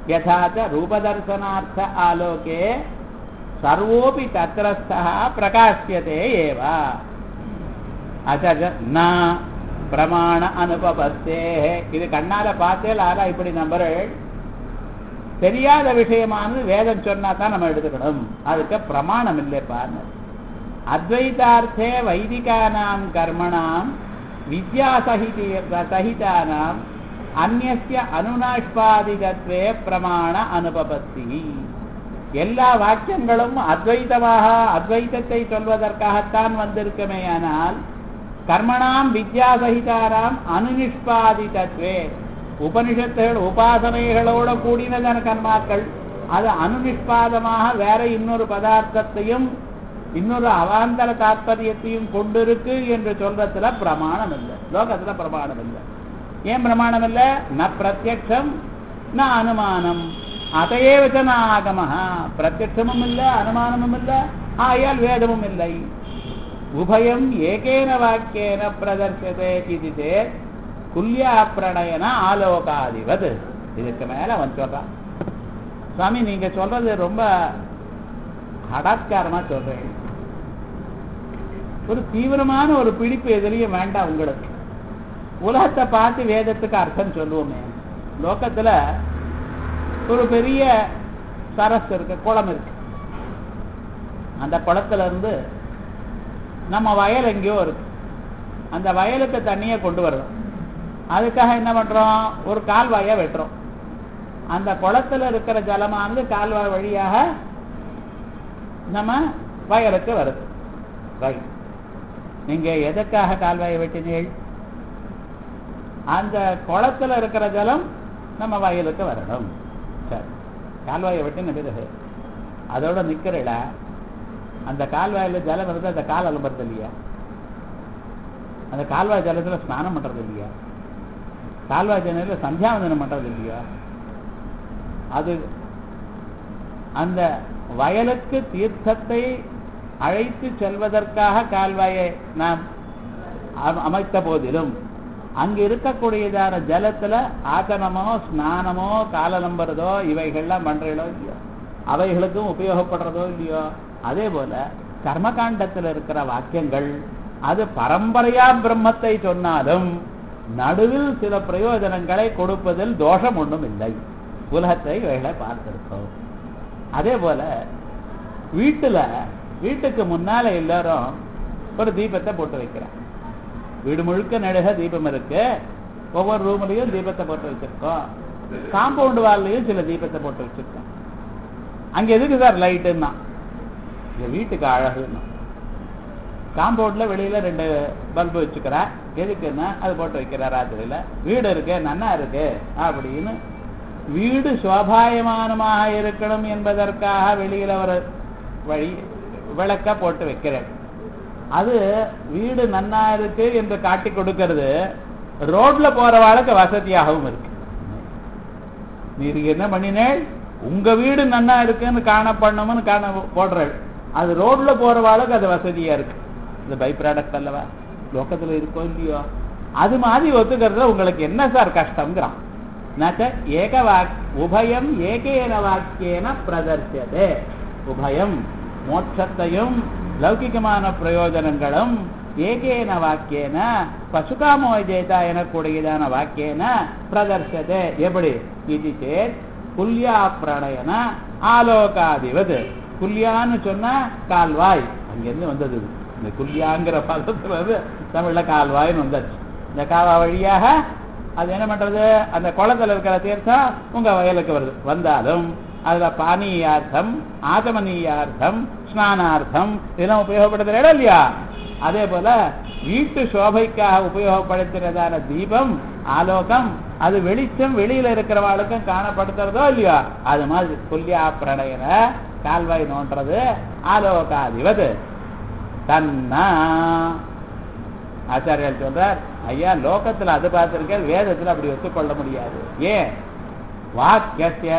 यथा च रूपदर्शनार्थ आलोके सर्वोपि तत्रस्थः प्रकाश्यते एव आचार्य न प्रमाण अनुपपत्ते இது கண்ணால பார்த்தேல் ஆனா இப்படி நம்புறேன் தெரியாத விஷயமானது வேதம் சொன்னா தான் நம்ம எடுத்துக்கணும் அதுக்கு பிரமாணம் இல்லைப்பான்னு அத்வைதார்த்தே வைதிகானாம் கர்மணாம் வித்யாசகிதானாம் அந்நிய அனுநாஷ்பாதிகத்வே பிரமாண அனுபபத்தி எல்லா வாக்கியங்களும் அத்வைதத்தை சொல்வதற்காகத்தான் வந்திருக்குமேயானால் கர்மணாம் வித்யாசகிதானாம் அனுநிஷ்பாதிகத்வே உபனிஷத்துகள் உபாசனைகளோட கூடினதான கர்மாக்கள் அது அனுநிஷ்பாதமாக வேற இன்னொரு பதார்த்தத்தையும் இன்னொரு அவாந்தர தாற்பயத்தையும் கொண்டிருக்கு என்று சொல்றதுல பிரமாணம் இல்லை லோகத்துல பிரமாணம் இல்லை ஏன் பிரமாணம் இல்லை ந பிரத்யக்ஷம் ந அனுமானம் அதையேவச்ச ந ஆகமஹ பிரத்யக்ஷமும் இல்லை அனுமானமும் இல்லை ஆயால் வேதமும் இல்லை உபயம் ஏகேன வாக்கியேன பிரதர்சதே இது சேத் குல்யா பிரணயன ஆலோகாதிவது இதுக்கு மேல வந்து சொல்றான் சுவாமி நீங்க சொல்றது ரொம்ப ஹடாத்காரமா சொல்றேன் ஒரு தீவிரமான ஒரு பிடிப்பு எதிரையும் வேண்டாம் உங்களுக்கு உலகத்தை பார்த்து வேதத்துக்கு அர்த்தம் சொல்லுவோமே லோகத்துல ஒரு பெரிய சரஸ் இருக்கு குளம் இருக்கு அந்த குளத்துல இருந்து நம்ம வயல் எங்கேயோ இருக்கு அந்த வயலுக்கு தண்ணியை கொண்டு வர்றோம் அதுக்காக என்ன பண்றோம் ஒரு கால்வாயை வெட்டுறோம் அந்த குளத்துல இருக்கிற ஜலமானது கால்வாய் வழியாக நம்ம வயலுக்கு வருது ரைட் நீங்க எதற்காக கால்வாயை வெட்டினீர்கள் அந்த குளத்துல இருக்கிற ஜலம் நம்ம வயலுக்கு வரணும் சரி கால்வாயை வெட்டின பிறகு அதோட நிக்கிறல அந்த கால்வாயில ஜலம் இருந்து அந்த கால் அலம்புறது இல்லையா அந்த கால்வாய் ஜலத்துல ஸ்நானம் பண்றது இல்லையா கால்வாய் ஜலத்துல சந்தியாவந்தனம் பண்றது இல்லையா அது அந்த வயலுக்கு தீர்த்தத்தை அழைத்து செல்வதற்காக கால்வாயை நாம் அமைத்த போதிலும் அங்கு இருக்கக்கூடியதான ஜலத்துல ஆசனமோ ஸ்நானமோ காலலம்புறதோ இவைகள்லாம் பண்றதோ இல்லையோ அவைகளுக்கும் உபயோகப்படுறதோ இல்லையோ அதே போல கர்மகாண்டத்தில் இருக்கிற வாக்கியங்கள் அது பரம்பரையா பிரம்மத்தை சொன்னாலும் நடுவில் சில பிரயோஜனங்களை கொடுப்பதில் தோஷம் ஒன்றும் இல்லை உலகத்தை இவைகளை பார்த்திருக்கோம் அதே போல வீட்டுக்கு முன்னால எல்லாரும் ஒரு தீபத்தை போட்டு வைக்கிறாங்க வீடு முழுக்க நடுக தீபம் இருக்கு ஒவ்வொரு ரூம்லயும் தீபத்தை போட்டு வச்சிருக்கோம் காம்பவுண்ட் வால்லையும் சில தீபத்தை போட்டு வச்சிருக்கோம் அங்க எதுக்கு சார் லைட்டுன்னா வீட்டுக்கு அழகுன்னா காம்பவுண்ட்ல வெளியில 2 பல்பு வச்சுக்கிறா எதுக்குன்னா அது போட்டு வைக்கிறா ராத்திரியில வீடு இருக்கு நன்னா இருக்கு அப்படின்னு வீடு சோபாயமானமாக இருக்கணும் என்பதற்காக வெளியில ஒரு வழி விளக்க போட்டு வைக்கிறேன் அது வீடு நன்னா இருக்கு என்று காட்டி கொடுக்கிறது ரோட்ல போறவாளுக்கு வசதியாகவும் இருக்கு நீங்க என்ன பண்ணினேன் உங்க வீடு நன்னா இருக்குன்னு காணப்படணும்னு போடுற அது ரோட்ல போறவாளுக்கு அது வசதியா இருக்கு இது பை ப்ராடக்ட் அல்லவா லோகத்துல இருக்கோ இல்லையோ அது மாதிரி ஒத்துக்கிறதுல உங்களுக்கு என்ன சார் கஷ்டம்ங்கிறான் உபயம் ஏகேன வாக்கியேன பிரதர்சியதே உபயம் மோட்சத்தையும் லௌகிகமான பிரயோஜனங்களும் ஏகேன வாக்கியேன பசுகாமோஜேதா எனக்கூடியதான வாக்கியேன பிரதர்சதே எப்படி இது சேத் குல்யா பிரணயன ஆலோகாதிவது குல்யான்னு சொன்னா கால்வாய் அங்கிருந்து வந்தது இந்த குல்யாங்கிற பதத்துல வந்து தமிழ்ல கால்வாய்ன்னு வந்தாச்சு இந்த கால்வாய் வழியாக அது என்ன பண்றது அந்த குளத்துல இருக்கிற தீர்த்தம் உங்க வயலுக்கு வருது வந்தாலும் அதுல பானீயார்த்தம் ஆதமனீயார்த்தம் ஸ்நானார்த்தம் இதெல்லாம் உபயோகப்படுத்துற இடம் இல்லையா அதே போல வீட்டு சோபைக்காக உபயோகப்படுத்துறதான தீபம் ஆலோகம் அது வெளிச்சம் வெளியில இருக்கிறவாளுக்கும் காணப்படுத்துறதோ இல்லையா அது மாதிரி குல்யா பிரணயன கால்வாய் நோன்றது ஆலோகாதிவது தன்னா ஆச்சாரியர் சொல்றார் ஐயா லோகத்துல அது பார்த்திருக்கேன் வேதத்துல அப்படி ஒத்துக்கொள்ள முடியாது ஏன் வாக்கிய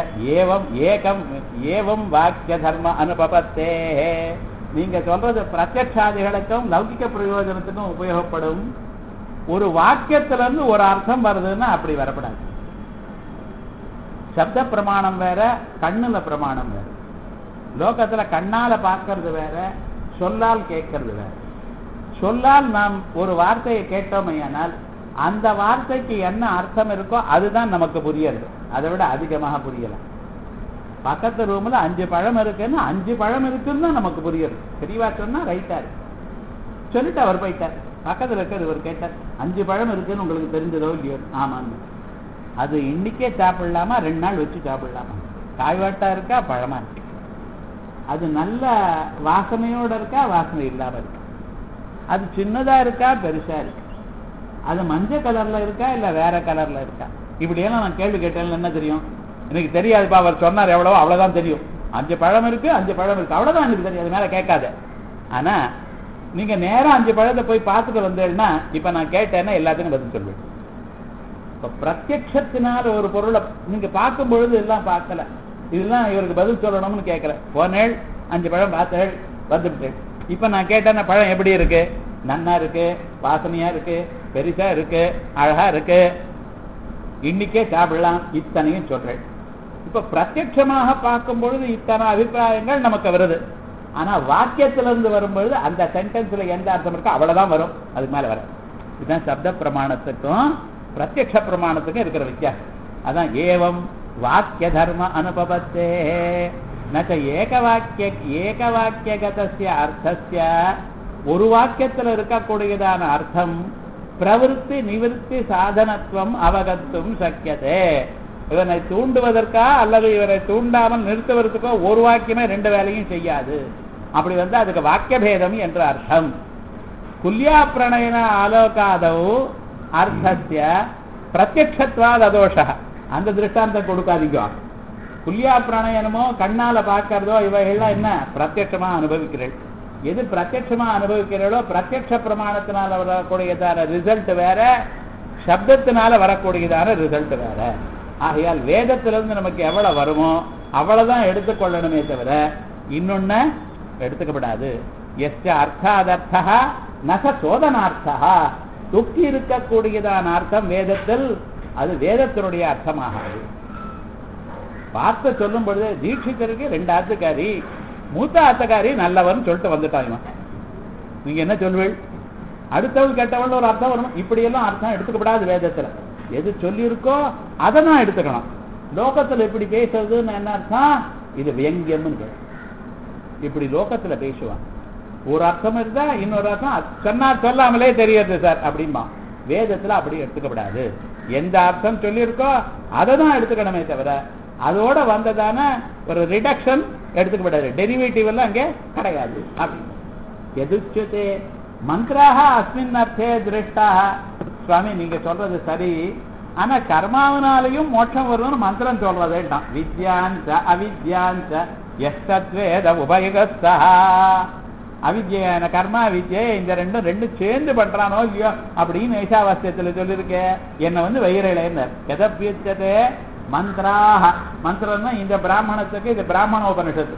ஏவம் வாக்கிய தர்ம அனுபவத்தே நீங்க சொல்றது பிரத்யக்ஷாதிகளுக்கும் லௌகிக பிரயோஜனத்துக்கும் உபயோகப்படும் ஒரு வாக்கியத்துல இருந்து ஒரு அர்த்தம் வருதுன்னா அப்படி வரப்படாது சப்த பிரமாணம் வேற, கண்ணுல பிரமாணம் வேற. லோகத்துல கண்ணால பார்க்கறது வேற, சொல்லால் கேட்கறது வேற. சொல்லால் நாம் ஒரு வார்த்தையை கேட்டோமையானால் அந்த வார்த்தைக்கு என்ன அர்த்தம் இருக்கோ அதுதான் நமக்கு புரியுது. அதை விட அதிகமாக புரியலாம். பக்கத்து ரூம்ல 5 பழம் இருக்குன்னு 5 பழம் இருக்குன்னு தான் நமக்கு புரியுது. தெரியவா சொன்னா ரைட்டா இருக்கு சொல்லிட்டு அவர் போயிட்டார். பக்கத்துல இருக்க இவர் கேட்டார், 5 பழம் இருக்குன்னு உங்களுக்கு தெரிஞ்சதோ இல்லையோ? ஆமான்னு. அது இன்னைக்கே சாப்பிடலாமா, 2 நாள் வச்சு சாப்பிடலாமா? காய்வாட்டா இருக்கா, பழமா இருக்கு? அது நல்ல வாசனையோட இருக்கா, வாசனை இல்லாம இருக்கா? அது சின்னதா இருக்கா, பெருசா இருக்கு? அது மஞ்சள் கலர்ல இருக்கா, இல்ல வேற கலர்ல இருக்கா? இப்படியெல்லாம் நான் கேள்வி கேட்டேன். என்ன தெரியும்? எனக்கு தெரியாதுப்பா, அவர் சொன்னார் எவ்வளவோ அவ்வளவுதான் தெரியும். 5 பழம் இருக்கு, 5 பழம் இருக்கு, அவ்வளவுதான் எனக்கு தெரியாது, மேல கேட்காத. ஆனா நீங்க நேரம் 5 பழத்தை போய் பார்த்துட்டு வந்தேன்னா இப்ப நான் கேட்டேன்னா எல்லாத்துக்கும் பதில் சொல்வேன். இப்ப பிரத்யட்சத்தினால ஒரு பொருளை நீங்க பார்க்கும் பொழுது எல்லாம் பார்க்கல, இதெல்லாம் இவருக்கு பதில் சொல்லணும்னு கேட்கல. போனேள் 5 பழம் பார்த்தேள் வந்துவிட்டேன். இப்ப நான் கேட்டேன்னா பழம் எப்படி இருக்கு? நன்னா இருக்கு, வாசனையா இருக்கு, பெருசா இருக்கு, அழகா இருக்கு, இன்னைக்கே சாப்பிடலாம், இத்தனையும் சொல்றேன். இப்ப பிரத்யட்சமாக பார்க்கும் பொழுது இத்தனை அபிப்பிராயங்கள் நமக்கு வருது. ஆனா வாக்கியத்திலிருந்து வரும்பொழுது அந்த சென்டென்ஸ்ல எந்த அர்த்தம் இருக்கோ அவ்வளவுதான் வரும், அதுக்கு மேல வர. இதுதான் சப்த பிரமாணத்துக்கும் பிரத்யக்ஷ பிரமாணத்துக்கும் இருக்கிற வித்தியாசம். அதான் ஏவம் வாக்கிய தர்ம அனுபவத்தே நச்ச ஏகவாக்கியகதஸ்ய அர்த்தஸ்ய, ஒரு வாக்கியத்தில் இருக்கக்கூடியதான அர்த்தம் பிரவிற்த்தி நிவிற்த்தி சாதனத்துவம் அவகத்தும் சக்கியதே. இவனை தூண்டுவதற்கா அல்லது இவரை தூண்டாமல் நிறுத்துவதற்கோ ஒரு வாக்கியமே 2 வேலையும் செய்யாது. அப்படி வந்து அதுக்கு வாக்கிய பேதம் என்ற அர்த்தம். குல்யா பிரணயன ஆலோகாதவு அர்த்தஸ்ய பிரத்யக்ஷத்வாத் அதோஷ. அந்த திருஷ்டாந்தம் கொடுக்காதீங்க. குல்யா பிரணயனமோ கண்ணால பார்க்கறதோ இவைகள்லாம் என்ன? பிரத்யட்சமா அனுபவிக்கிறேன். எது பிரத்யட்சமா அனுபவிக்கிறீர்களோ பிரத்யட்ச பிரமாணத்தினால வரக்கூடியதான ரிசல்ட் வேற, சப்தத்தினால வரக்கூடியதான ரிசல்ட் வேற. ஆகையால் வேதத்திலிருந்து நமக்கு எவ்வளவு வருமோ அவ்வளவுதான் எடுத்துக்கொள்ளணுமே தவிர இன்னொன்னு எடுத்துக்கப்படாது. எஸ்ட அர்த்தாதர்த்தா நச சோதனார்த்தா. துக்கி இருக்கக்கூடியதான அர்த்தம் வேதத்தில் அது வேதத்தினுடைய அர்த்தமாகாது. பார்த்து சொல்லும் பொழுது தீட்சிதருக்கு 2 ஆத்துக்காரி, மூத்த ஆத்தக்காரி நல்லவன் சொல்லிட்டு வந்துட்டாங்க. நீங்க என்ன சொல்வீள்? அடுத்தவள் கேட்டவள் ஒரு அர்த்தம் வரணும். இப்படியெல்லாம் அர்த்தம் எடுத்துக்கப்படாது வேதத்துல. எது சொல்லியிருக்கோ அதை நான் எடுத்துக்கணும். லோகத்துல இப்படி பேசுறதுன்னு என்ன அர்த்தம்? இது வியங்கியம்னு. இப்படி லோகத்துல பேசுவான். ஒரு அர்த்தம் இருந்தா இன்னொரு அர்த்தம் சொன்னா சொல்லாமலே தெரியாது சார் அப்படின்பா. வேதத்துல அப்படி எடுத்துக்கப்படாது. எந்த அர்த்தம் சொல்லியிருக்கோ அதை தான் எடுத்துக்கணுமே தவிர அதோட வந்ததான ஒரு ரிடக்ஷன் எடுத்துக்கப்படாது. டெரிவேட்டிவ் எல்லாம் அங்கே கிடையாது. அப்படின்னு எதுச்சதே மந்திராக அஸ்மின் அர்த்தே திருஷ்டாக. சுவாமி நீங்க சொல்றது சரி, ஆனா கர்மாவனாலையும் மோட்சம் வரும்னு மந்திரம் சொல்றதேட்டான். வித்யாஞ்ச அவித்யாஞ்ச எஸ்தத்வேத உபயுகஸ்தா. அவித்யான கர்மா வித்யை இந்த ரெண்டும் சேர்ந்து பண்றானோ இல்லையோ அப்படின்னு ஈசாவாஸ்யத்துல சொல்லியிருக்க. என்னை வந்து வயிறையில எதப்பியச்சதே மந்திராக. மந்திரம்னா இந்த பிராமணத்துக்கு இது பிராமண உபனிஷத்து.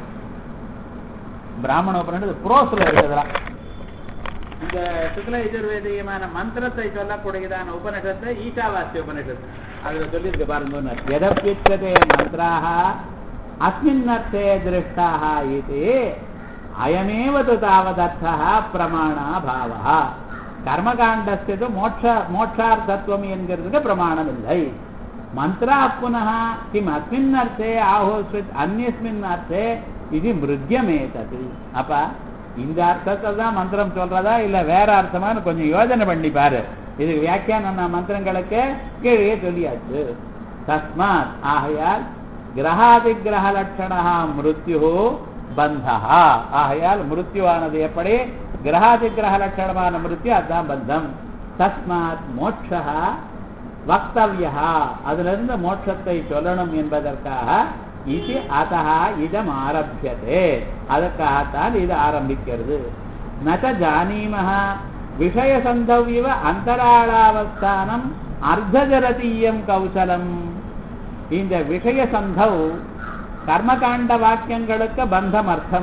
பிராமண உபனிஷத்து புரோஸ்ல இருக்குதுலாம். இந்த சுக்ல யஜுர்வேதியமான மந்திரத்தை சொல்லக்கூடியதான உபனிஷத்து ஈசாவாஸ்ய உபனிஷத்து. அதுல சொல்லியிருக்கு பாருங்க, எதப்பியச்சதே மந்திராக அஸ்மின் அர்த்தே திருஷ்டாக இது அயமேவது தாவதர்த்தः பிரமாணா பாவः. கர்மகாண்டஸ்து மோட்சார்த்தத்துவம் என்கிறதுக்கு பிரமாணம் இல்லை. மந்திரா புனः கிம் அஸ்மின் அர்த்தே ஆஹோஸ்வித் அன்யஸ்மின் அர்த்தே இது மிருத்யமேதது. அப்ப இந்த அர்த்தத்தை தான் மந்திரம் சொல்றதா இல்ல வேற அர்த்தமானு கொஞ்சம் யோசனை பண்ணி பாரு. இது வியாக்கியான மந்திரங்களுக்கு கீழே சொல்லியாச்சு. தஸ்மாத் ஆகையால் கிரகாதி கிரக லட்சணா மிருத்யு பந்தா. ஆகையால் மிருத்யுவானது எப்படி? கிரகாதி கிரக லட்சணமான மிருத்யு அதுதான் பந்தம். தஸ்மாத் மோட்சா வக்தவ்யா. அதுல இருந்து மோட்சத்தை சொல்லணும் என்பதற்காக இது அதஹ இதம் ஆரம்பியதே. அதற்காகத்தான் இது ஆரம்பிக்கிறது. நச ஜானீமஹ விஷய சந்தவ்யவ அந்தராளாவஸ்தானம் அர்த்தஜலதீயம் கௌசலம். இந்த விஷய சந்தவ் கர்மகாண்ட வாக்கியங்களுக்கு பந்தம் அர்த்தம்,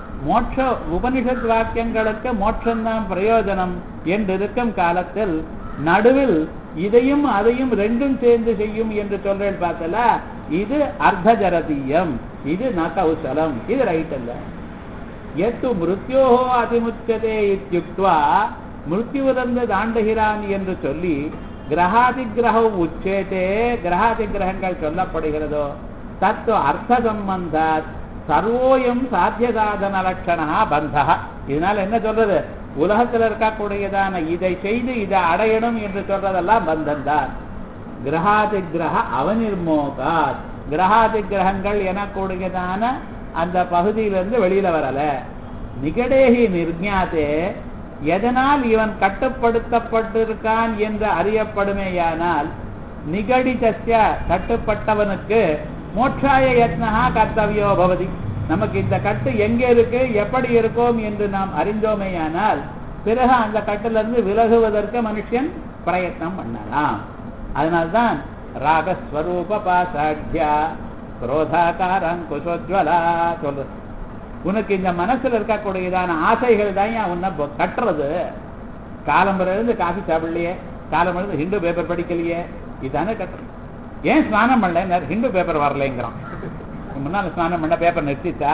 மோட்ச உபனிஷத் வாக்கியங்களுக்கு மோட்சம்தான் பிரயோஜனம் என்றிருக்கும் காலத்தில் நடுவில் இதையும் அதையும் ரெண்டும் சேர்ந்து செய்யும் என்று சொல்றேன் பார்த்தல, இது அர்த்தஜரதீயம், இது நகௌசலம், இது ரைட் அல்ல. எத்து மிருத்யோஹோ அதிமுச்சதே இத்யுக்த்வா, மிருத்யுவிலிருந்து தாண்டுகிறான் என்று சொல்லி கிரகாதிகிரகம் உச்சேதே, கிரகாதிகிரகங்கள் சொல்லப்படுகிறதோ தத்து அர்த்த சம்பந்தாத் சர்வோயம் சாத்திய சாதன லட்சணா பந்தா. இதனால என்ன சொல்றது, உலகத்தில் இருக்கக்கூடியதான இதை செய்து இதை அடையணும் என்று சொல்றதெல்லாம் பந்தந்தான். கிரகாதிகிரக அவநிர்மோகாத், கிரகாதிகிரகங்கள் எனக்கூடியதான அந்த பகுதியிலிருந்து வெளியில வரல. நிகடேகி நிர்ஞாத்தே, எதனால் இவன் கட்டுப்படுத்தப்பட்டிருக்கான் என்று அறியப்படுமேயானால் நிகடிதஸ்ய கட்டுப்பட்டவனுக்கு மோட்சாய யத்னஹா கர்த்தவ்யோ பவதி. நமக்கு இந்த கட்டு எங்கே இருக்கு எப்படி இருக்கும் என்று நாம் அறிந்தோமேயானால் பிறகு அந்த கட்டிலிருந்து விலகுவதற்கு மனுஷன் பிரயத்னம் பண்ணலாம். அதனால்தான் ராகஸ்வரூப பாசாட்யா குரோதாகாரம் குசோஜ்வலா சொல்றது. உனக்கு இந்த மனசுல இருக்கக்கூடியதான ஆசைகள் தான் உன்னை கட்டுறது. காலம்பரிலிருந்து காஃபி சாப்பிடலையே, காலம்பரிலிருந்து ஹிந்து பேப்பர் படிக்கலையே, இதுதானே கட்டுறது. ஏன் ஸ்நானம் பண்ணல, ஹிந்து பேப்பர் வரலைங்கிறான். முன்னால ஸ்நானம் பண்ண பேப்பர் நிறுத்திட்டா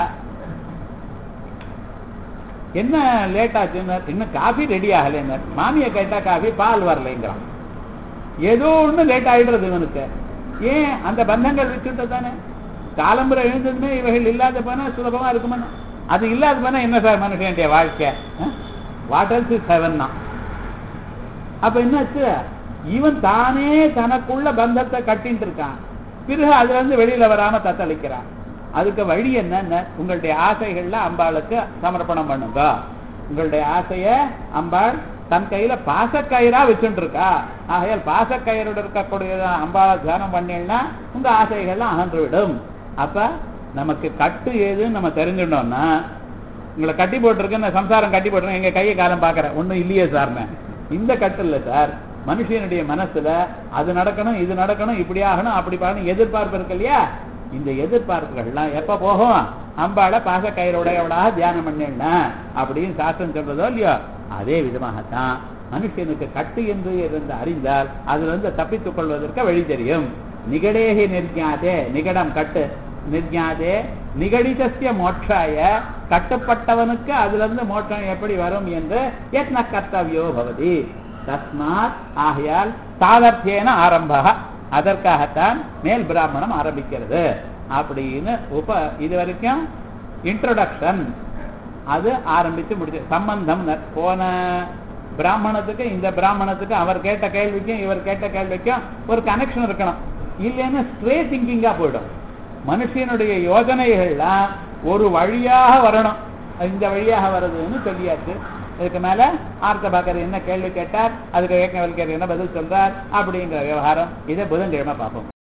என்ன லேட் ஆச்சுன்னு, இன்னும் காஃபி ரெடி ஆகலைன்னு. மாமியை கேட்டா காஃபி பால் வரலைங்கிறான். ஏதோ ஒண்ணு லேட் ஆயிடுறது இவனுக்கு. ஏன், அந்த பந்தங்கள் வச்சுட்டு தானே. காலம்புரை எழுந்ததுமே இவைகள் இல்லாத போனா சுலபமா இருக்குமா? அது இல்லாத போனா என்ன சார் மனுஷனுடைய வாழ்க்கை? வாட் எல்ஸ் இஸ் ஹெவன் தான். அப்ப என்னாச்சு, இவன் தானே தனக்குள்ள பந்தத்தை கட்டிட்டு இருக்கான். பிறகு அதுல இருந்து வெளியில வராம தத்தளிக்கிறான். அதுக்கு வழி என்ன, உங்களுடைய ஆசைகள்ல அம்பாளுக்கு சமர்ப்பணம் பண்ணுங்க. உங்களுடைய ஆசைய அம்பாள் தன் கையில பாசக்கயிறா வச்சுட்டு இருக்கா. ஆகையால் பாசக்கயிறோட இருக்கக்கூடிய அம்பாளை தியானம் பண்ணீங்கன்னா உங்க ஆசைகள்லாம் அகன்றுவிடும். அப்ப நமக்கு கட்டு ஏதுன்னு நம்ம தெரிஞ்சுட்டோம்னா, உங்களை கட்டி போட்டிருக்கேன் சம்சாரம் கட்டி போட்டிருக்கேன், எங்க கையை காலம் பாக்குறேன், ஒன்னும் இல்லையே சார்னு. இந்த கட்டு இல்லை சார், மனுஷனுடைய மனசுல அது நடக்கணும் இது நடக்கணும் இப்படி ஆகணும் அப்படி பாகணும் எதிர்பார்ப்பு இருக்கு இல்லையா. இந்த எதிர்பார்ப்புகள்லாம் எப்ப போகும், அம்பாளை பாசக்கயிறோடையவளாக தியானம் பண்ணேன்னா அப்படின்னு சாஸ்திரம் சொல்றதோ இல்லையோ. அதே விதமாகத்தான் மனுஷனுக்கு கட்டு என்று இருந்து அறிந்தால் அதுல இருந்து தப்பித்துக் கொள்வதற்கு வழி தெரியும். நிகடேகி நிர்ஞாதே, நிகடம் கட்டு, நிர்ஞாதே நிகடிதஸ்ய மோட்சாய, கட்டுப்பட்டவனுக்கு அதுல இருந்து மோட்சம் எப்படி வரும் என்று யத்ன கர்த்தவ்யோ பவதி. தஸ்மாத், ஆகையால் சாதர்த்தியேன ஆரம்ப, அதற்காகத்தான் மேல் பிராமணம் ஆரம்பிக்கிறது அப்படின்னு இது வரைக்கும் இன்ட்ரோடக்ஷன் அது ஆரம்பிச்சு முடிச்சு. சம்பந்தம் போன பிராமணத்துக்கு இந்த பிராமணத்துக்கு அவர் கேட்ட கேள்விக்கும் இவர் கேட்ட கேள்விக்கும் ஒரு கனெக்ஷன் இருக்கணும். இல்லைன்னா ஸ்ட்ரே திங்கிங்கா போயிடும். மனுஷனுடைய யோஜனைகள்லாம் ஒரு வழியாக வரணும். இந்த வழியாக வருதுன்னு சொல்லியாச்சு. இதுக்கு மேல ஆர்த்த பாக்கர் என்ன கேள்வி கேட்டார், அதுக்கு என்ன பதில் சொல்றார் அப்படிங்கிற விவகாரம் இதை புதன்கிழமை பார்ப்போம்.